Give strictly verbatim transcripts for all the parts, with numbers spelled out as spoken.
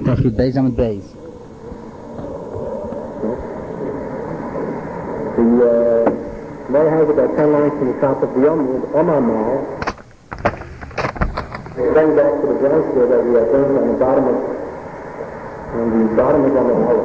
Tafid Beis Amid Beis. The uh, Gemara has about ten lines from the top of the Yom, Omar Mal. Going back to the branch here that we are going on the bottom of, on the bottom of Omar Mal.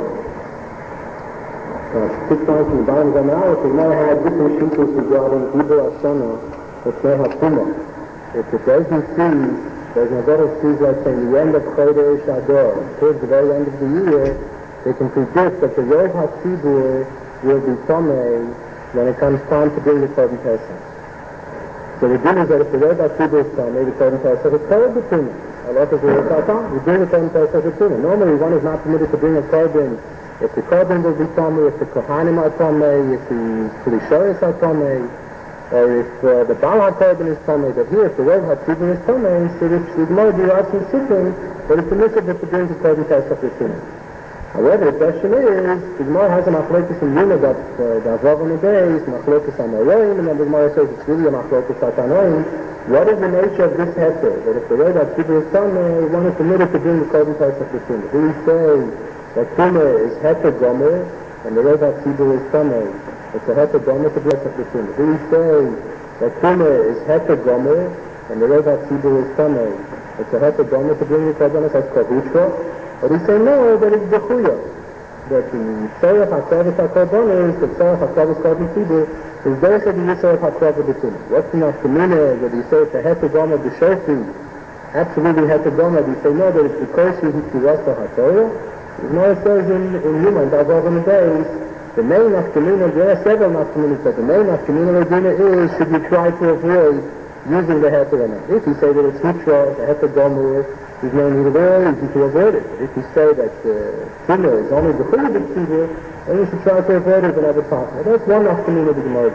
Uh, six lines from the bottom of Omar Mal, the Gemara had different shittas regarding Ibra Ashana, or Sneha Puma. If the person sees, there's no better sees, let's say, the end of Chodesh Adar, towards the very end of the year, they can predict that the Rov HaTzibur will be Tomei when it comes time to bring the Korban Pesach. So the din is that if the Rov HaTzibur is Tomei, the Korban Pesach is called the Tumah. Allah is the we bring the Korban Pesach the Tumah. Normally one is not permitted to bring a Korban if the Korban will be Tomei, if the Kohanim are Tomei, if the Kulishoris are Tomei, or if uh, the Baal HaKorban is Tomei. But here, if the Rov HaTzibur is Tomei, so if the Gemara derives from Sittim, that it's permissible to bring the Korban Pesach the Tumah. However, the question is, the Gemara has a machlokes in Yuma that the Avav on the days, machlokes on the Roim, and then the Gemara says it's really a machlokes on Tanoim. What is the nature of this heter? That if the Rov HaTzibur is Tomei, one is permitted to bring the Korban Pesach the Tumah. Do we say that Tumah is heter gomer, and the Rov HaTzibur is Tomei? It's a heter gomer to bring the Tumah. Do we say that Tumah is heter gomer, and the Rov HaTzibur is Tomei? It's a heter gomer to bring the Korban Pesach Kavutra? Or we say no, that it's Bechuya. That the Tzorach HaKravis HaKorban is, the Tzorach HaKravis Korban Tzibur, is there said the Yisrael HaKravis B'Tumah. What's the nafkamina that you say it's a heter gomer b'shofi, absolutely heter gomer, we say no, that it's because you hit the rest of HaTorah? The Gemara says in, in Yuma, in the Avav in the days, the main nafkamina, there are several nafkaminas, but the main nafkamina is, should you try to avoid using the heter or not? If you say that it's Hitra, the heter gomer, there's no need at all, easy to avoid it. If you say that the uh, Tumah is only the Chulid of Tzibur, then you should try to avoid it whenever possible. That's one afternoon of the Gemara.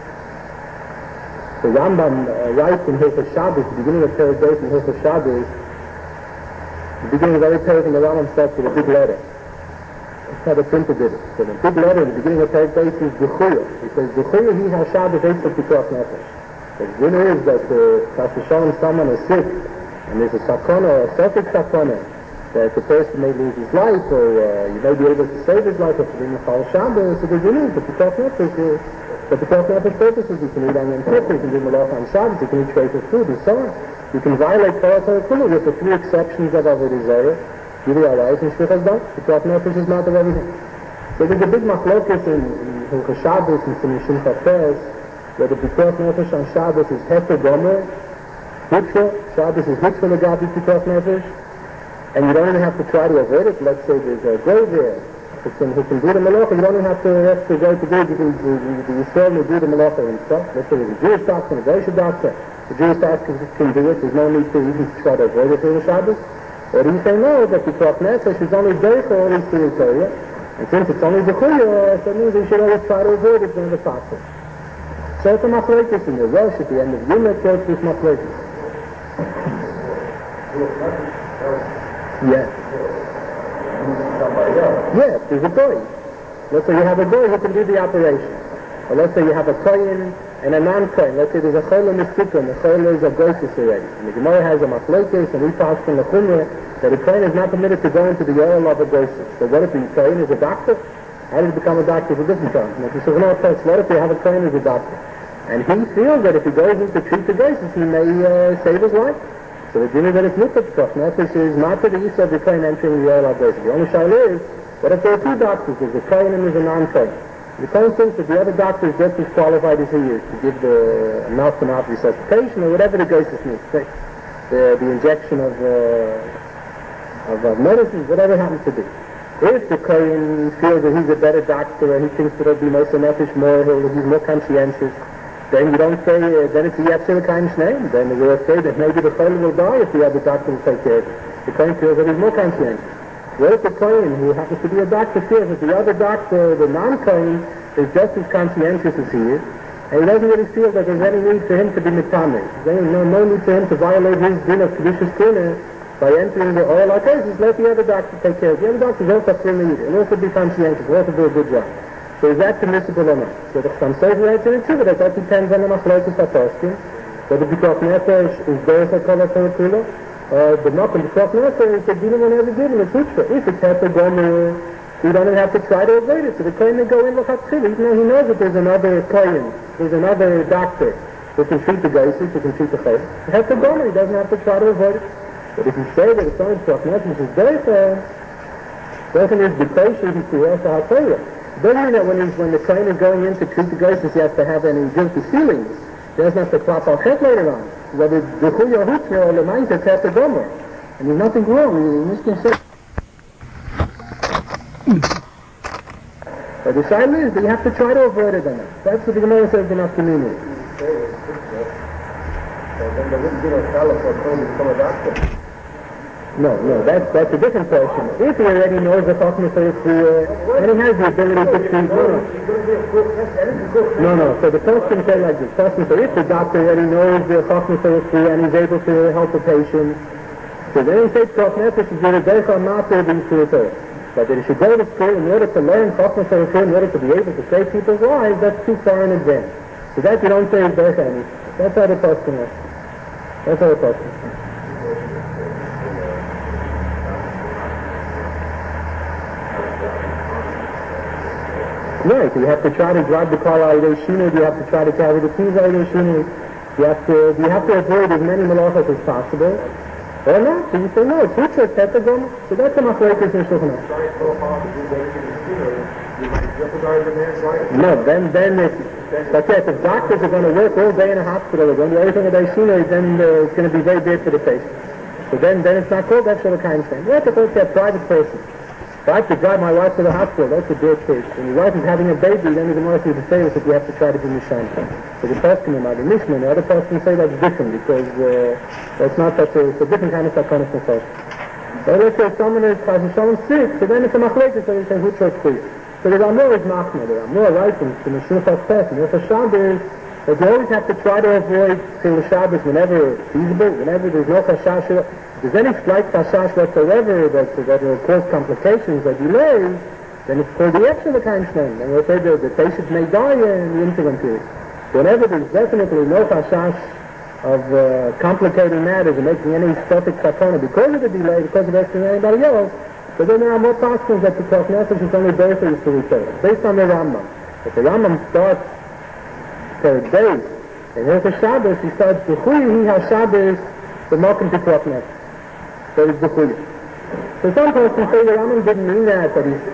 The Rambam uh, writes in Hilchos Shabbos, the beginning of Perek Beis in Hilchos Shabbos, the beginning of every page in the Rambam starts with a big letter. That's how the printer did it. So the big letter in the beginning of Perek Beis is B'chuya. He says, B'chuya he has Shabbos eight of Pikuach Nefesh. The din is that uh, someone is sick, and there's a sakona, or a suffix sakona, that the person may lose his life, or uh, you may be able to save his life after being a Chal Shabbos. So the din is that the Pikuach Nefesh is, for the Pikuach Nefesh purposes, you can eat on Yom Kippur, you can do Malach on Shabbos, you can eat treif food, and so on. You can violate Torah Torah Kula with the three exceptions of Avodah Zarah, Gili Arais, and Shvichas Dam. The Pikuach Nefesh is not of everything. So there's a big machlokes in Hilchos Shabbos and Simon Chafes, where the Pikuach Nefesh on Shabbos is heter gomer, Hitra, Shabbos is Hitra Legabi Pikuach Nefesh, and you don't even have to try to avoid it. Let's say there's a grave there, who can, who can do the malacha, you don't even have to have to go to do it, you can, the, the Yisrael will do the malacha himself. Let's say there's a Jewish doctor and a Goyish doctor, the Jewish doctor can do it, there's no need to even try to avoid it during Shabbos. Or do you say no, that Pikuach Nefesh is only Deicha or is Torah, and since it's only B'chuya, that means you should always try to avoid it during the possible. So it's a machlokes in the Rosh at the end of Yuma, it goes this machlokes. Yeah. Yeah, there's a boy. Let's say you have a boy who can do the operation. Or let's say you have a kohen and a non-kohen. Let's say there's a chol and a sikkim. The chol is a goytis already. And the Gemara has a machlokes, and we pass from the chumrah that a kohen is not permitted to go into the oil of a goytis. So what if the kohen is a doctor? How did he become a doctor for different times? What if you have a kohen as a doctor? And he feels that if he goes in to treat the goytis, he may uh, save his life. So the dinner that is mutat Pikuach Nefesh is not to the use of the kohen entering the oil of goytis. The only shaila is, what if there are two doctors? There's a kohen and there's a non-kohen. The kohen thinks that the other doctor is just as qualified as he is to give the mouth to mouth resuscitation or whatever the goytis needs. The, the, the injection of, uh, of uh, medicines, whatever it happens to be. If the kohen feels that he's a better doctor and he thinks that it'll be most nefesh more, he's more conscientious, then you don't say, uh, then it's a Yetzer L'Kaim's name. Then we'll say that maybe the kohen will die if the other doctor will take care of it. The kohen feels that he's more conscientious. What if the kohen, who happens to be a doctor, feels that the other doctor, the non-kohen, is just as conscientious as he is, and he doesn't really feel that there's any need for him to be mitameh. There's no, no need for him to violate his din of Kedusha's Kina by entering the oil like this. Let the other doctor take care of it. The other doctor is also still needed, and also be conscientious, and also do a good job. So is that permissible or not? So the Chassam Sofer writes in it too, but that depends on the machlokes HaPoskim. Whether Pikuach Nefesh is Deicha Kol HaTorah Kula, Uh, the Malcolm the twelfth answer is that Dina whenever given a teacher. If it's Heter Gomer, you don't even have to try to avoid it. So the Kohen will go in l'chatchila, even though he knows that there's another Kohen, there's another doctor who can treat the Geisis, who can treat the Chayes. Heter Gomer, he doesn't have to try to avoid it. But if you say that it's only twelfth answer, which is Deicha, Deicha is the patient who's the Yasa HaTorah. It doesn't mean that when, he's, when the Kohen is going in to treat the Geisis, he has to have any guilty feelings. He doesn't have to clap al chet later on. Whether the Chuya Hutzner or the mind is Heter Gomer. And there's nothing wrong. You just say. But the sign is that you have to try to avoid it. That's what the Gemara says in Afternoon. No, no, that's that's a different question. If he already knows the Chachmas is uh, and he has the ability to treat, no, no, no, no. So the question says like this: Chachmas, if the doctor already knows the Chachmas is and he's able to help the patient, so then he says Chachmas is going to go from not to be suicidal. But that he should go to school in order to learn Chachmas is in order to be able to save people's lives, that's too far in advance. So that you don't say is Bercha anything. That's how the question is. That's how the question is. Right, so you have to try to drive the car out of the shina, you have to try to carry the keys out of the shina, you have to you have to avoid as many malachas as possible. Or not, so you say no, it's Hutzah, it's Heter Gomer. So that's a machlokes in Shulchan Aruch. No, then then it's that's it. If doctors are going to work all day in a hospital, they're going to do everything at their shina, then uh, it's going to be very bad for the patient. So then then it's not called that sort of kind of thing. You have to go to a private person. If I have to drive my wife to the hospital, that's a bad case. When your wife is having a baby, then the Gemara says the same that you have to try to do Mishan. So the person in the Mishnah, the other person say that's different because uh, that's not such a, it's a different kind of sakonis nefesh. So let's say someone is someone's sick, so then it's a machlekes, so they say who chose clear. So the Ramor is machmir, the Ramor writing to the Shulchan Aruch, and the Shabbos, that you always have to try to avoid Tzil Shabbos whenever feasible, whenever there's no chashash. If there's any slight chashash whatsoever that, that will cause complications or delays, then it's called the extra kind of thing. And we'll say that the patient may die in the interim period. Whenever there's definitely no chashash of uh, complicating matters and making any static sakona because of the delay, because of extra anybody else, so then there are more possibilities that the Koch Nefesh is only based on the return. Based on the Rambam. If the Rambam starts per day, and here's the Shabbos, he starts B'chuyi, he has Shabbos, the Malkim to Koch Nefesh. So it's B'chuyi. So some persons say the Rambam didn't mean that, but he's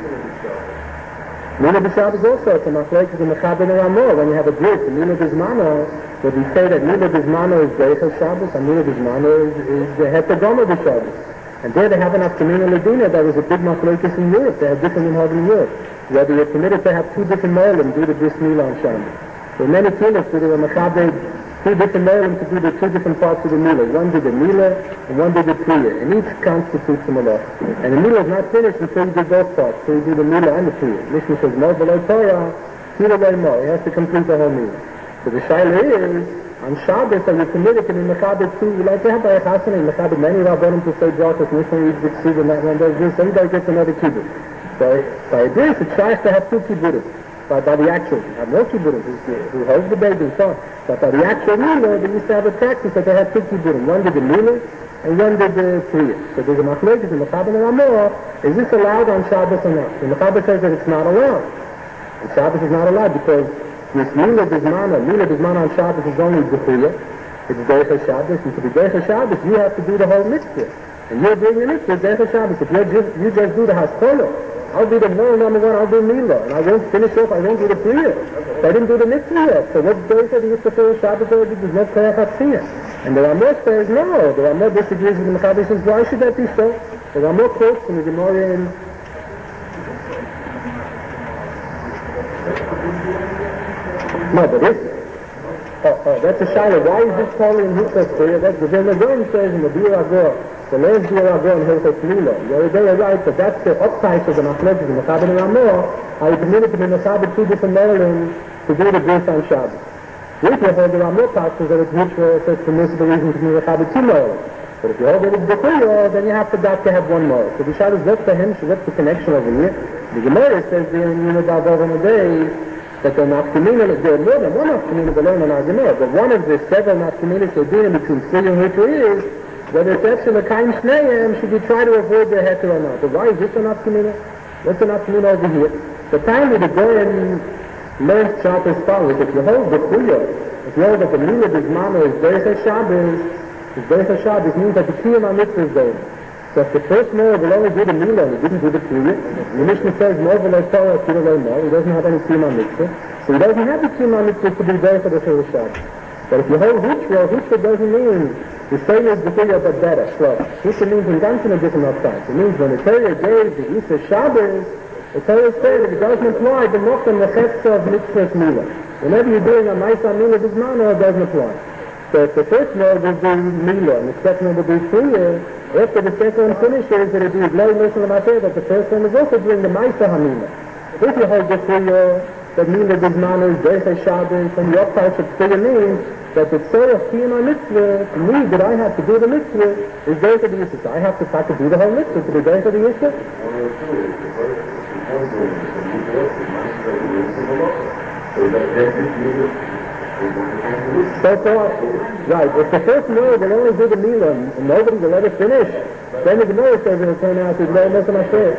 Mina b'Shabbos also, it's a machlekes in the Mechaber and Ramor. When you have a group, Mina b'Zmano, would we say that Mina b'Zmano is Beichel Shabbos, and Mina b'Zmano is, is the Heter Gomer b'Shabbos. And there they have an Aftermina Ladina that was a big machlekes in Europe. They have different minhagim in Europe. Whether you're permitted to have two different moelim, do the bris milah on Shabbos. So many killers, there were mechaber two different moelim to do the two different parts of the milah. One did the milah and one did the priya. And each constitutes the malah. And the milah is not finished until you do both parts. So you do the milah and the priya. Mishnah says, Mo v'lo Torah, Kira v'lo Mo. He has to complete the whole milah. So the shaila is, on Shabbos, are you permitted to be mechaber too? You like to have a chasana, you mechaber many rabbanim to say brachos, Mishnah reads the ksiv, and that one does this, everybody gets another kibbutz. So by this, it's shaykh to have two kibbutzim. By, by the actual, you have no kibbutzim, who holds the baby and so on. But by the actual milah, they used to have a practice that they had two kibbutzim. One did the milah, and one did the priya. So there's a machlekes in mechaber and Ramor. Is this allowed on Shabbos or not? The mechaber says that it's not allowed. And Shabbos is not allowed because this Mila Bismana, Mila Bismana on Shabbos is only B'chuya. It's Deicha Shabbos, and to be Deicha Shabbos, you have to do the whole mitzvah. And you're doing the mitzvah, Deicha Shabbos. If you just, you just do the Haskolah, I'll do the no number one, I'll do Mila, and I won't finish off, I won't do the Priya. So I didn't do the mitzvah yet. So what's Deicha, the Yitzchak Shabbos, there's no Koyach HaTziyah. And the Ramah says, no, the Ramah disagrees with the Mechaber, says, why should that be so? The Ramah quotes from the Gemara in No, but this, oh, oh, that's a shaila. Why is this calling in Hilchos Priya? That's the Vilna Gaon says in the Bir Agor, the last Bir Agor in Hilchos Mila. The other day I write that that's the upside of the machlekes in the Mechaber and Ramor. I permitted to be mechaber two different moelim to do the bris on Shabbos. If you hold the Ramor passes that it's mutual, so it's permissible reason to be mechaber two moelim. But if you hold it as B'chuya, then you have to doctor have one more. So the shaila is what's for him, so what's the connection over here? The Gemara says there in Yunad Avov on the day, that the nafkamina, there are more than one nafkamina below in our Gemara, but one of the several nafkaminas that are dealing between three and which is whether it's extra or kind shneim, should you try to avoid the heter or not? But why is this an afkamina? What's an afkamina over here? The time that the Goyen learns Pshat as follows. If you hold the Kuya, if you hold that the Mila Bismana is Beis HaShabbos, is Beis HaShabbos means that the Kiyam HaMitzvah is there. So if the first Mila will only do the Mila and he didn't do the Kuya, the Mishnah says, Mor v'lo Torah, Kira lo Mor, he doesn't have any Kiyam HaMitzvah, so he doesn't have the Kiyam HaMitzvah to be there for the Beis Shabbos. But if you hold Hutra, Hutra doesn't mean the same as the Kuya but better, slow. Hutra means in Gantin a different upside. It means when the Torah gave the Isa Shabbos, the Torah says that it doesn't apply the Mokum Nechetza of Mitzvah's Mila. Whenever you're doing a Maisa Mila Bismana, it doesn't apply. So if the first Mila will do Mila and the second one will do Kriya, after the second one finishes, it will be no Muslim Mater that the first one is also doing the Maisa Hamila. If you hold the Kriya, that Mila Bismana is Beis HaShabbos, and the upside of Kriya means that the Tzorah of Kiyam HaMitzvah, the need that I have to do the mitzvah, is Beis HaDi Yisra. So I have to have to do the whole mitzvah to be Beis HaDi Yisra. So far, right, if the first Mila will only do the Mila and nobody will let it finish, then the Gemara says it will turn out to be Beis HaMashiach.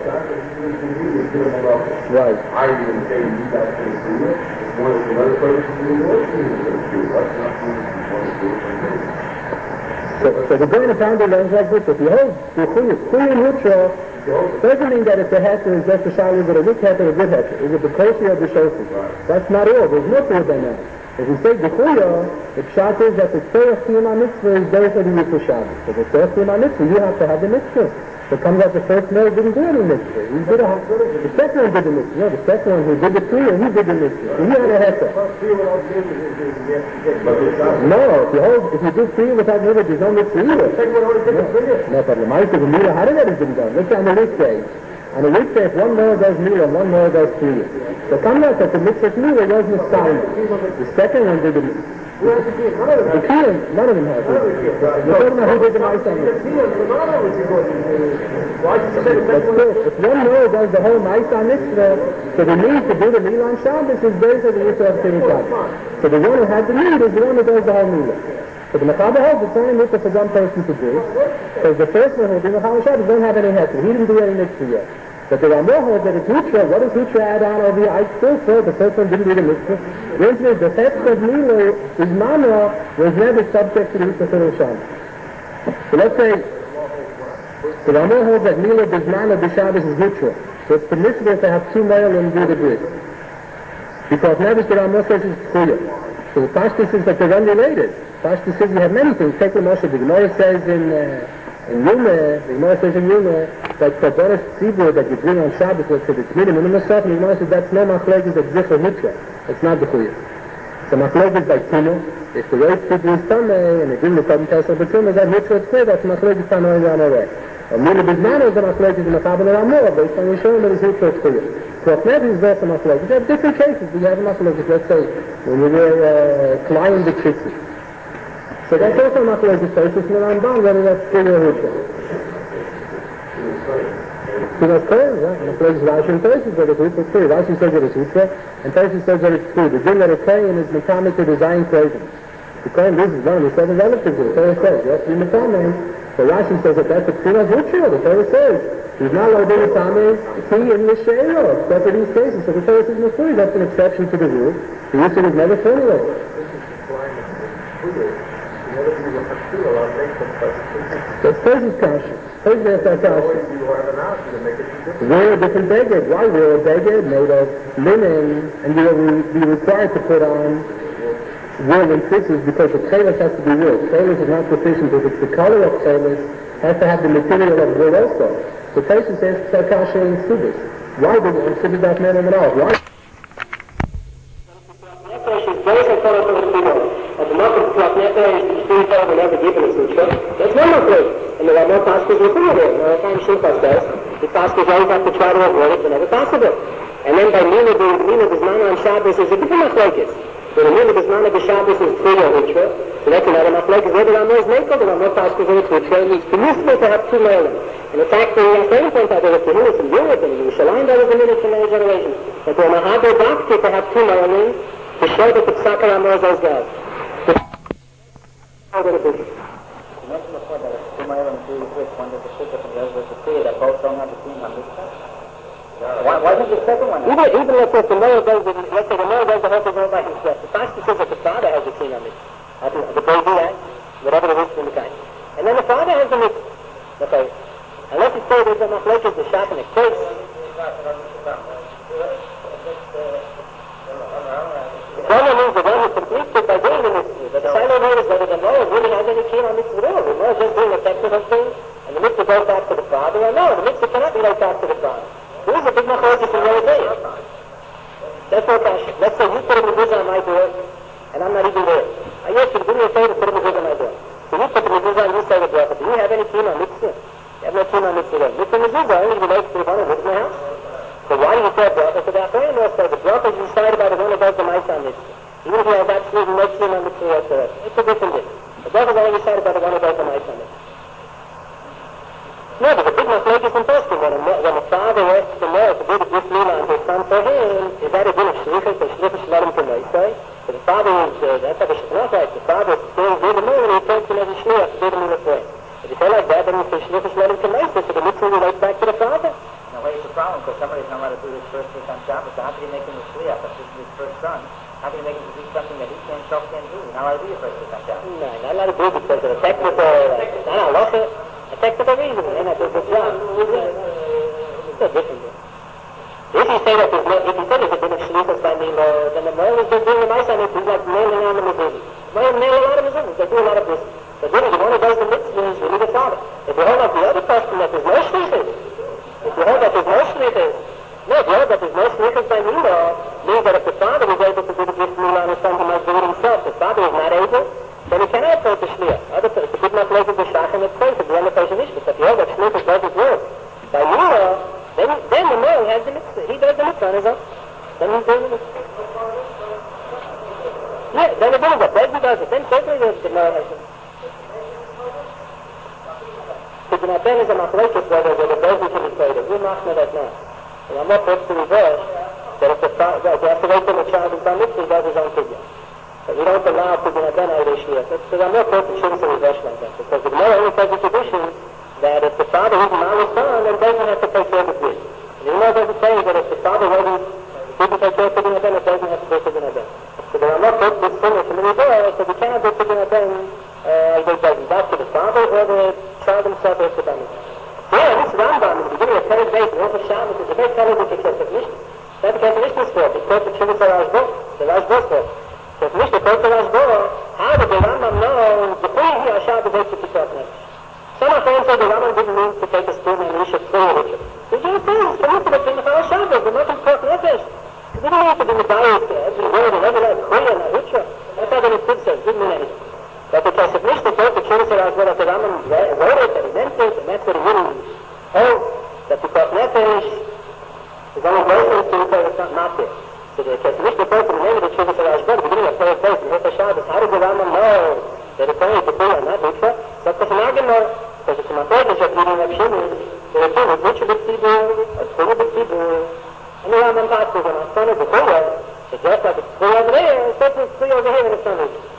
Right. I didn't say you got to do it. One of the other person to do it. So, so the Goyen founder learns like this. If you hold the Kuya neutral, doesn't mean that if the heter is just a shalom, is it a weak heter or a good heter? Is it the koshi or the shofi? That's not all. There's more to it than that. If you say the Kuya, the pshat is that the Tzorah Kiyam HaMitzvah is Beis HaDi Yisra Shabbos. So the Tzorah Kiyam HaMitzvah, you have to have the mitzvah. So it comes out the first Mel didn't do any mitzvah. He did a, the second one did the mitzvah. No, the second one who did the Kuya, he did the mitzvah. So he had a heter. No, if you hold, if you do Kriya without mitzvah, there's no mitzvah either. No, no problem. I said the Mila, how did that have been done? Let's say on a weekday. On a weekday, if one Mila does Mila and one Mila does Kriya. So come out that the mitzvah Mila was Messiah. The second one did the mitzvah. The Kriya, none of them have it. The third one who did the Ma'aseh. But still, if one Mila does the whole Ma'aseh mitzvah, so the need to do the Mila on Shabbos is Beis HaDi Yisra of Tziri Shabbos. So the one who has the need is the one who does the whole Mila. So the Mechaber holds it's only mitzvah for one person to do. Because the first one who did the Chal Shabbos don't have any heter. He didn't do any mitzvah yet. But the Ramah holds that it's Hutra. What does Hutra add on over here? I still say the first one didn't do the mitzvah. The answer is the heter of Mila, his Mana, was never subject to the mitzvah for Shabbos. So let's say the Ramah holds that Mila Bismana B'Shabbos is Hutra. So it's permissible to have two male and do the bris. Because never the Ramah says it's Kuya. So the Pashtus is that they're unrelated. Pashtus says you have many things. Take the Moshe. The Gemara says in uh, in Yuma, the Gemara says in Yuma, that Korbanos Tzibur that you bring on Shabbos, let's say it's minimum, and the Gemara says that's no machlokes that's Zichar Hutra. It's not the Chuya. So machlokes like Tino, if the road Tzibur is Tameh, and they bring the Korban Tesla B'Tumah, that Hutra is clear, that's machlokes Tameh and Ramoreh. And Mila Bismana is the machlokes in the Mechaber and Ramoreh, based on Yishon, that is Hutra is clear. So if never is there some machlokes, there are different cases. We have a machlokes, let's say, when you were uh, flying the Tzitzit. So that's also not like the Tosis in the Ramban, whether that's Kriya or Hutra. So that's clear, yeah. And it's Rashi and Tosis that it's Hutra, it's clear. Rashi says that it's Hutra, and Tosis says that it's true. The thing that it's saying is Mekame to design clothing. The claim this is one of the seven relatives of the Torah says. You have to be Mekame. So Rashi says that that's a Kriya Hutra. The Torah says he's not allowed to be Mekame, he in the She'ero, except for these cases. So the Torah says Mekame, that's an exception to the rule. The Yisra is never formulated. That's Tosis Kasha. Tosis has that Kasha. Wear a different beged. Why wear a beged made of linen and you will be required to put on wool and tzitzis because the chelis has to be wool. Chelis is not sufficient if it's the color of chelis, has to have the material of wool also. So Tosis has that Kasha in Subis. Why do we consider that man at all? Why? That's one more place. And the Ramah Paskas will come there. The Ramah Shulchan says, the Paskas always have to try to avoid it whenever possible. And then by Mina, the Mina Bismana on Shabbos is a different machlokes. So the Mina Bismana B'Shabbos is Kriya Hutra. So that's another machlokes. Where the Ramah is Mekel, the Ramah Paskas is Hutra, and it's permissible to have two mailing. And in fact, the Yasayim point out there was the minutes in Europe and in Yerushalayim, there was a minute for many generations. But the Ramah had their doctor to have two mailing to show that the Psaka Ramah is those guys. even let's say if the male does the, let's say the male does the whole thing all by himself. The pastor says that the father has the kin on it. The baby act, whatever it is from the kind. And then the father has the mitzvah. Okay. Unless you say there's a machlokes, the shop in a case. The problem means the one who completes it by doing the mitzvah. But the final note is whether the male really has any kin on mitzvah at all. The male is just doing a technical thing, and the mitzvah goes back to the father. Or no, the mitzvah cannot be like back to the father. There is a big machlokes in the day. That's what I should. Let's say you put a mezuzah on my door, and I'm not even there. I ask you to do me a favor, put a mezuzah on my door. So you put the mezuzah and you say the bracha. Do you have any kin on mitzvah? You have no kin on mitzvah. Mitzvah mezuzah only relates to the one who lives in the house. So why do you say bracha? So the Achronim will say the bracha is decided by the one who does the mitzvah on mitzvah. Even if you have absolutely no kin on mitzvah whatsoever. It's a different thing. The bracha is only decided by the one who does the mitzvah on mitzvah. No, but the big mistake is interesting. When a, when a father asks the male to do the bris milah on his son for him, is that a din of shlichus or shlichus shlorim to Moshe? So the father is, uh, that's how the shlichus like. The father says, do the milah, and he turns to the shlichus to do the milah for him. If you say like that, then you say shlichus shlorim to Moshe, so the mitzvah relates back to the father. No, wait, it's a problem, because somebody's not allowed to do this first bris on Shabbos, so how can you make him a shliach? That's his first son. How can you make him to do something that he can't, himself can't do? You're not allowed to do your first bris on Shabbos. No, not allowed to do it because of the technical, like, I don't know, a technical reason, and that's a good job. It's a different thing. If you say that there's no, if you say there's a bit of shlichus by me, then the male is just doing the mitzvah, and he's like nailing on the mezuzah. Male nail a lot of mezuzahs, they do a lot of this. But then the one who does the mitzvah is really the father. If you hold up the other question that there's no shlichus, if you hold that there's no shlichus, no, if you hold that there's no shlichus by me, means that if the father was able to do the bris milah on his son, he must do it himself. The father is not able, then he cannot approach the shliach. Other people, the good enough like the shach and the place of the other person is, but if you hold that shlichus doesn't work by milah, then, then the male has the mitzvah. He does the mitzvah on his own. Then he's doing the mitzvah. Yeah, then it does it. Then he does it. Then certainly the, the male has the mitzvah. Because in Aben is a machlokes whether the Bezdin can be played. We're not know that now. And I'm not supposed to reverse that if the father, that you have to wait till the child is done mitzvah, he does his own figure. But we don't allow Pidyon Aben out of the Shliach. So I'm not supposed to choose a reverse like that. Because the Gemara only says the tradition that if the father is an honest son, then doesn't have to take care of the kid. And the Gemara doesn't say that if the father wasn't, didn't take care of Pidyon Aben, it doesn't have to do Pidyon Aben. So there are not supposed to be similar to the reverse, so we cannot do Pidyon Aben uh, either doesn't. That's to the father or the child himself or the family. So yeah, this Rambam, in the beginning of Perek Beis, and also Shabbos, is a very talented Kesef Mishnah. That's the Kesef Mishnah's fault. It's called the Chivas HaRashbo, the Rashbo's fault. So if Mishnah calls the Rashbo, how did the Rambam know the thing here on Shabbos is to be taught next? Some of them say the Rambam didn't mean to take a spoon and Mishnah through a ritual. He just says, it's permitted to bring the Chal Shabbos, but not to taught nefesh. He didn't need to be medayis to every word and every like Choy and a ritual. That's how the Mitzvah says, didn't mean anything. But the Kesef Mishnah told the Chivas HaRashbo that the Rambam wrote it, and he meant it, and that's what he really holds, that the taught nefesh is only going to say it's not not there. So the Kesef Mishnah told the name of the Chivas HaRashbo, the beginning of Perek Beis, in Hilchos Shabbos, how did the Rambam know that it's only to be on that ritual? That's because an argument, because it's a matter that reading of Shimon, there is a ritual of Tzibur, a Tzibur of Tzibur, and the Rambam talks with an son of the Torah, so just like it's three over there, it's also three over here in the son of it.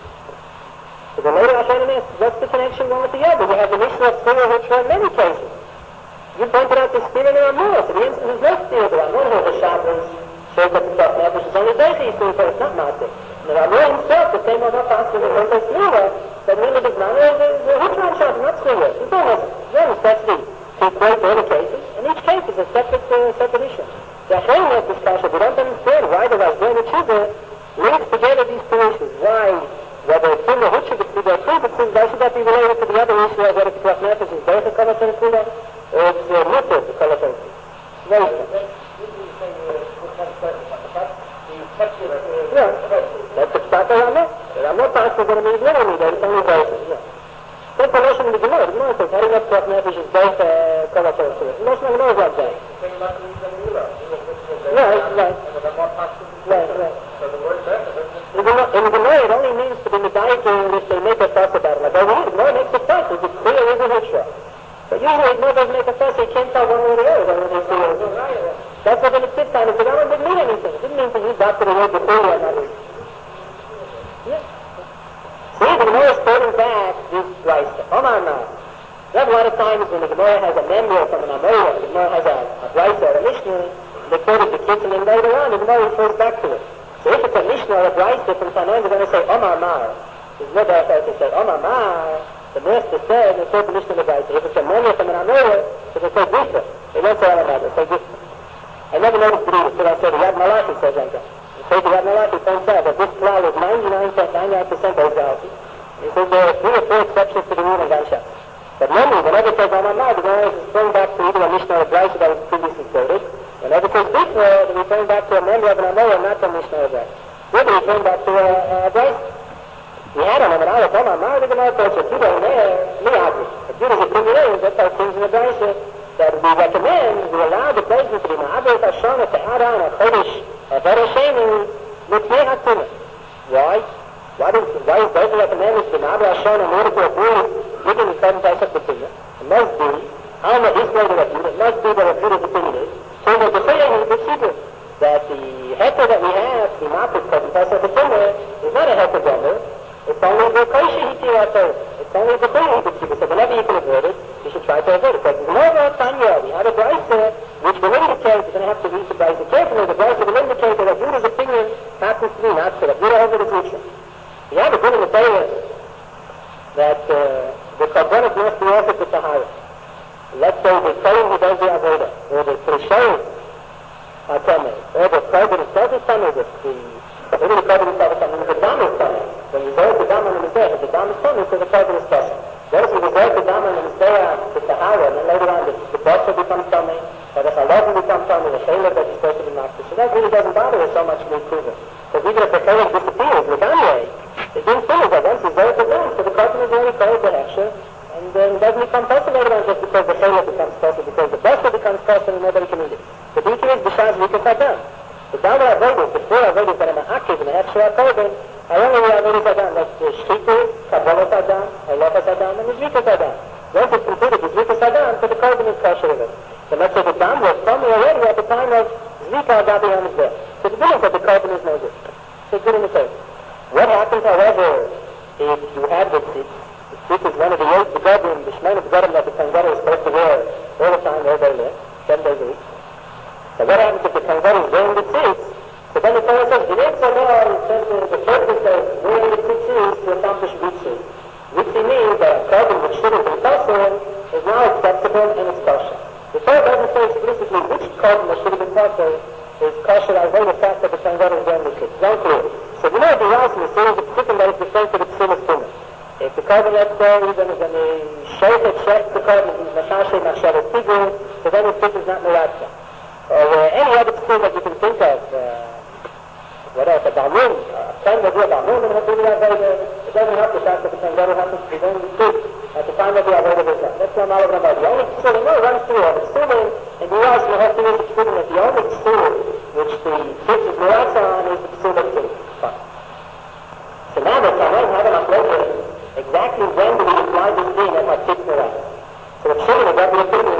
So the later Hashem asks, what's the connection one with the other? We have the mission of Tzibur ritual in many cases. You pointed out the spirit in Ramah, so the instance is no spirit. The Ramah Hilchos Shabbos shows that the Taught Nefesh is only Deichi, so it's not Matzah. And the Ramah himself, the same Ramah passes in the Hilchos Tzibur, that really does not know the ritual on Shabbos, not Tzibur. It's no necessity to equate all the cases, and each case is a separate, uh, separate issue. The Achronim has this kasha, we don't understand why the Rashbo and the Tzibur links together these two issues. Why? Whether it's in the Hitchah, the Tzibur, the Tzibur, why should that be related to the other issue of whether the Taught Nefesh is Deichi, Kavach, and Tzibur? Or it's uh, mutter to call it a very simple. Yeah, that's the start of Ramah. The Ramah parts are going to be literally, they're only very that's the notion in the Gemara. The Gemara says, how do you not Taught Nefesh is both call it a Tzibur? The notion of the Gemara is like that. Right, right. Right, right. In the Gemara, it only means to be medayik if they make a fuss about it. Like over here, the Gemara makes a fuss. Is it clear or is it Hitchra? But usually, no doesn't make a fuss, he can't tell one way or the other when they see it. That's what in the fifth time, the Rambam didn't mean anything. It didn't mean to use that to the word before or not. Yeah. See, the Gemara is quoting back this Brisa. Hold on now. You have a lot of times when the Gemara has a member from an Amora, the Gemara has a, a Brisa or a Mishnah, they quoted the kids, and then later on, the Gemara refers back to it. So if it's a Mishnah or a Brisa from Tanoim, they're going to say, Omar Mar. There's no doubt that they say, Omar Mar, the master said, and quote the Mishnah and the Brisa. If it's a Monia from an Amora, so they say Gifta. They don't say Omar Mar, they say Gifta. I never noticed it either, so I said, the Yad Malachi says like that. He says the Yad Malachi points out that this klal is ninety-nine point nine nine percent orthodoxy. He says there are three or four exceptions to the rule in Ganshat. But normally, whenever it says Omar Mar, the Gemara is referring back to either a Mishnah or a Brisa that was previously quoted. Whenever it says Gifta, they're referring back to a Monia of an Amora, not to a Mishnah or a Brisa. We're referring back to a, a Brisa. We had on him an Aleph, Omar Mar, the Gemara quotes a Judah in there, Miyadri. If Judah's opinion is, that's how it seems in the Brisa, that we recommend, we allow the president to be Ma'abrit Hashana to add on a Chodesh, a Vero Sheni, Mitmei HaTumah. Why? Why, do, why is those recommended to be Ma'abrit Hashana in order to avoid giving the Korban Pesach the Tumah? It must be, Alma Israel the Rabbi, it must be that a Judah's opinion is, so that the Chayah is the Shibur, that the Heter that we have, the Ma'abrit Korban Pesach the Tumah, is not a Heter Gomer. It's only the Koshi Hiti. It's only the Koshi Hiti. So whenever you can avoid it, you should try to avoid it. Because no more Tanya, we had a Brisa which will indicate, you're going to have to read the Brisa carefully, the Brisa will indicate that Abuda's opinion happens to be not correct. Abuda over the future. We have a good in the Torah that uh, the Karbonis must be offered to Tahara. Let's say the Kohen who does the Avoda, or the Krishayim Atame, or the Karbonis doesn't tell me this, the Maybe the Korban is something, the Dam is coming. When you reserve the Dam on the Mizbeach, the Dam is coming, so the Korban is coming. What if you reserve the Dam on the Mizbeach to Tahara, and then later on the, the Bosha becomes coming, or the Chalav becomes coming, the Shayla that is supposed to be knocked. So that really doesn't bother us so much to be proven. Because even if the Korban disappears, the Gamway, it didn't finish that once reserved the Dam, so the Korban is already called the Hechsher, and then it doesn't become possible later on just because the Shayla becomes possible, because the Bosha becomes possible and nobody can eat it. The Bikir is B'Shaz Vikas Adam. The Dama Avodas, the four Avodas that are Ma'akiv and the Hechsher HaKorban, are only the Avodas Adam. That's the Shchitu, Kabbalas Adam, Halachas Adam, and the Zvikas Adam. Once it's completed, the Zvikas Adam, so the Korban is kosher of it. So let's say the Dam was somewhere already at the time of Zvika Agabi on his death. So the difference that the Korban is no good. So it's good in the case. What happens, however, if you have the tzitz? The tzitz is one of the eight begadim, the Shemaim of begadim that the Tanzara is supposed to wear all the time, all day long, seven days a week. So what happens if the Tanzara is wearing the tzitz? So then the Torah says, the Yitzhak Allah says the purpose of wearing the tzitz is to accomplish Ritzi. Ritzi means that a Korban which should have been kosher is now acceptable and it's kosher. The Torah doesn't say explicitly which Korban that should have been kosher is kosher as well the fact that the Tanzara is wearing the tzitz. It's unclear. So we know the Rashi is saying the tzitz that is referring to the Tzilas Tumah. If the Korban, let's say, then is when the Shofet checks the Korban, the Mashashe, Mashashe, Tigru, so then the tzitz is not Meratzah. Or uh, any other tzitz that you can think of, uh, what else, a Balmun, a son will do a Balmun and he'll do the Avodah. It doesn't have to shout that the Tanzara happens to be doing the tzitz at the time of the Avodah is done. That's what I'm all about. The only tzitz, you know, runs through all the tzitz, and you also have to use the tzitz that the only tzitz which the tzitz is Meratzah on is the tzitz of tzitz. Fine. So now the Tanzara have an upload exactly when do we apply this thing as my tzitz Meratzah. So the Shimon is every opinion.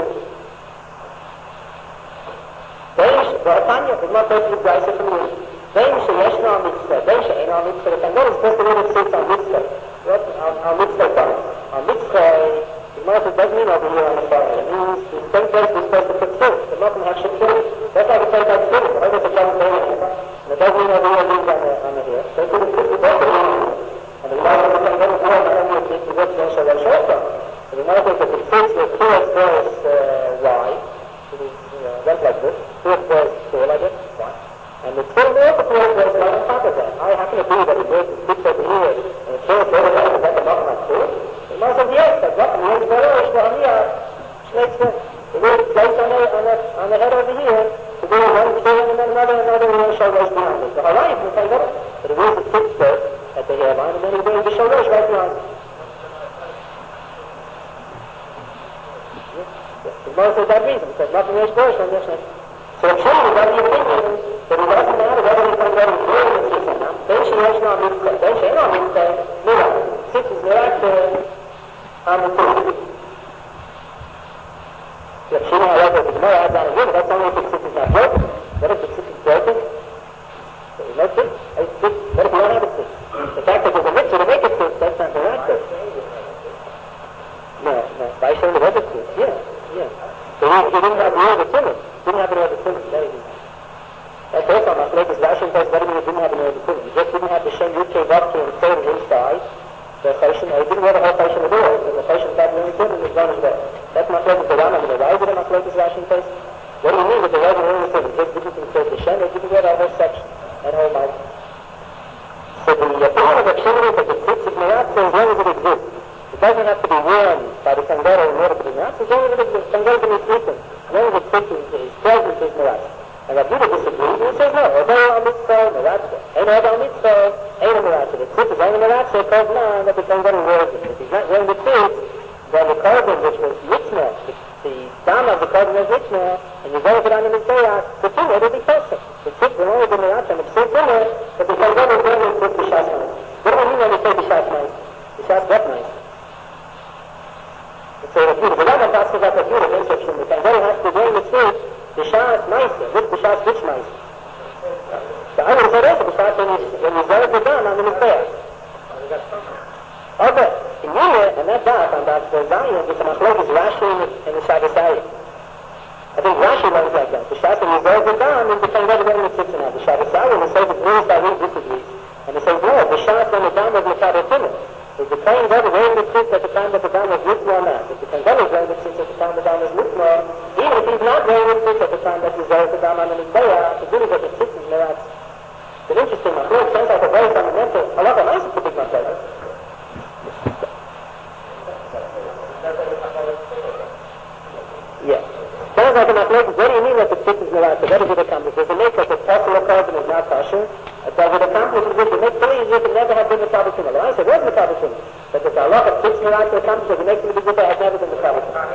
Tanya is not supposed to be Brisa from you. Vein she'yeshna al mitzvah, vein she'ena al mitzvah. The Tanzara is supposed to read it six on mitzvah. What? On mitzvah time. On mitzvah, the Gemara doesn't mean over here on the fire. It means the same place we're supposed to put food. The Mokum Hechsher food. That's how the place has food. The other is a common thing. And it doesn't mean over here means on the, on the here. So it's the food is also meaning. And the Gemara says the Tanzara is more than only a tzitz, it's also vein she'el shofar. So the Gemara says that the tzitz with two as far as Y. It is went like this, two of those four like this, fine. And the two more of the four was right on top of that. How happen to be that it goes to six over here, and the four over there, is that the Mokum has two? The Gemara says, yes, that's what the Mokum has two, which makes sense. The word placed on the, on, the, on the head over here, to do one two and then another, another, and then a shalosh behind it. So Hawaii can say that, but it was the six first at the hairline, and then he's doing the shalosh right behind it. The Gemara says that reason, because nothing is worse than this. So the Shimon is of the opinion that it doesn't matter whether the Tanzara is wearing the tzitz or not. Then she has no mitzvah. Then she has no mitzvah. Mira, tzitz is Meratzah on the tzitz. The Shimon, however, the Gemara adds on again, that's only if the tzitz is not broken. What if the tzitz is broken? There is no tzitz. What if you don't have a tzitz? The fact that there's a mitzvah to make a tzitz, that's not Meratzah. No, no. By showing the other tzitz, yeah. Yeah. So he, he didn't have the other sinners. Didn't have the other sinners. That is the Choshen, or he didn't wear the whole Choshen at all. So the Choshen got the only thing is one is there. That's my focus, the Rambam, and why is it in my focus Rashi in place? What do you mean with the right and only thing? Just didn't include the Shem, or didn't wear the whole section, and whole mouth. So the opinion of the Shem is that the tzitz is meratze as long as it exists. It doesn't have to be worn by the Kangara in order to be meratze, as long as it exists. Kangara can be sleeping. As long as the tzitz is present, is meratze. And Rabbi Yehuda disagrees, and he says, no, although al mitzvah, meratze. Ain't al mitzvah, ain't a meratze. The tzitz is only meratze, it calls none that the Kangara wears it. If he's not wearing the tzitz, then the carbon, which was mitzvah, the, the dam of the carbon was mitzvah, and you go to it on the mitzvah, the tzitz, it will be kosher. The tzitz will only be meratze, and the tzitz in it, but the Kangara is wearing the tzitz b'shas ma'is. What do we mean when we say b'shas ma'is? B'shas what ma'is? So Rabbi Yehuda, the Rambam talks about Rabbi Yehuda, the instruction, the Kangara has to wear the tzitz, b'shas ma'isa. What's b'shas which ma'isa? The other said also b'shas when you zerg the dam on the mitzvah. Okay, in Yuma, and that daf on that Zion, it's a machlokes Rashi and the Shabbosai. I think Rashi learns like that. B'shas when you zerg the dam, and the Kangara wearing the tzitz in that. The Shabbosai, and it says it's rules by rules disagrees. And it says, no, b'shas when the dam was Mikado Timur. Is the Kangara wearing the tzitz at the time that the dam was Mitzvah or not? If the Kangara is wearing the tzitz at the time the dam was Mitzvah, even if he's not wearing the tzitz at the time that he's wearing the dam on the Mitzvah, it's really that the tzitz is meratz. It's an interesting machlok, sounds like a very fundamental, a lot of nice to big machlok. Yeah. Sounds like a machlok, what do you mean that the tzitz is meratz? What does it accomplish? Does it make that the possible carbon is not kosher? Does it accomplish this? It makes believe as if it never had been Mikado Timur. The Rambam said, where's Mikado Timur? But the halach of tzitz meratz accomplishes, it makes it as if it had never been Mikado Timur.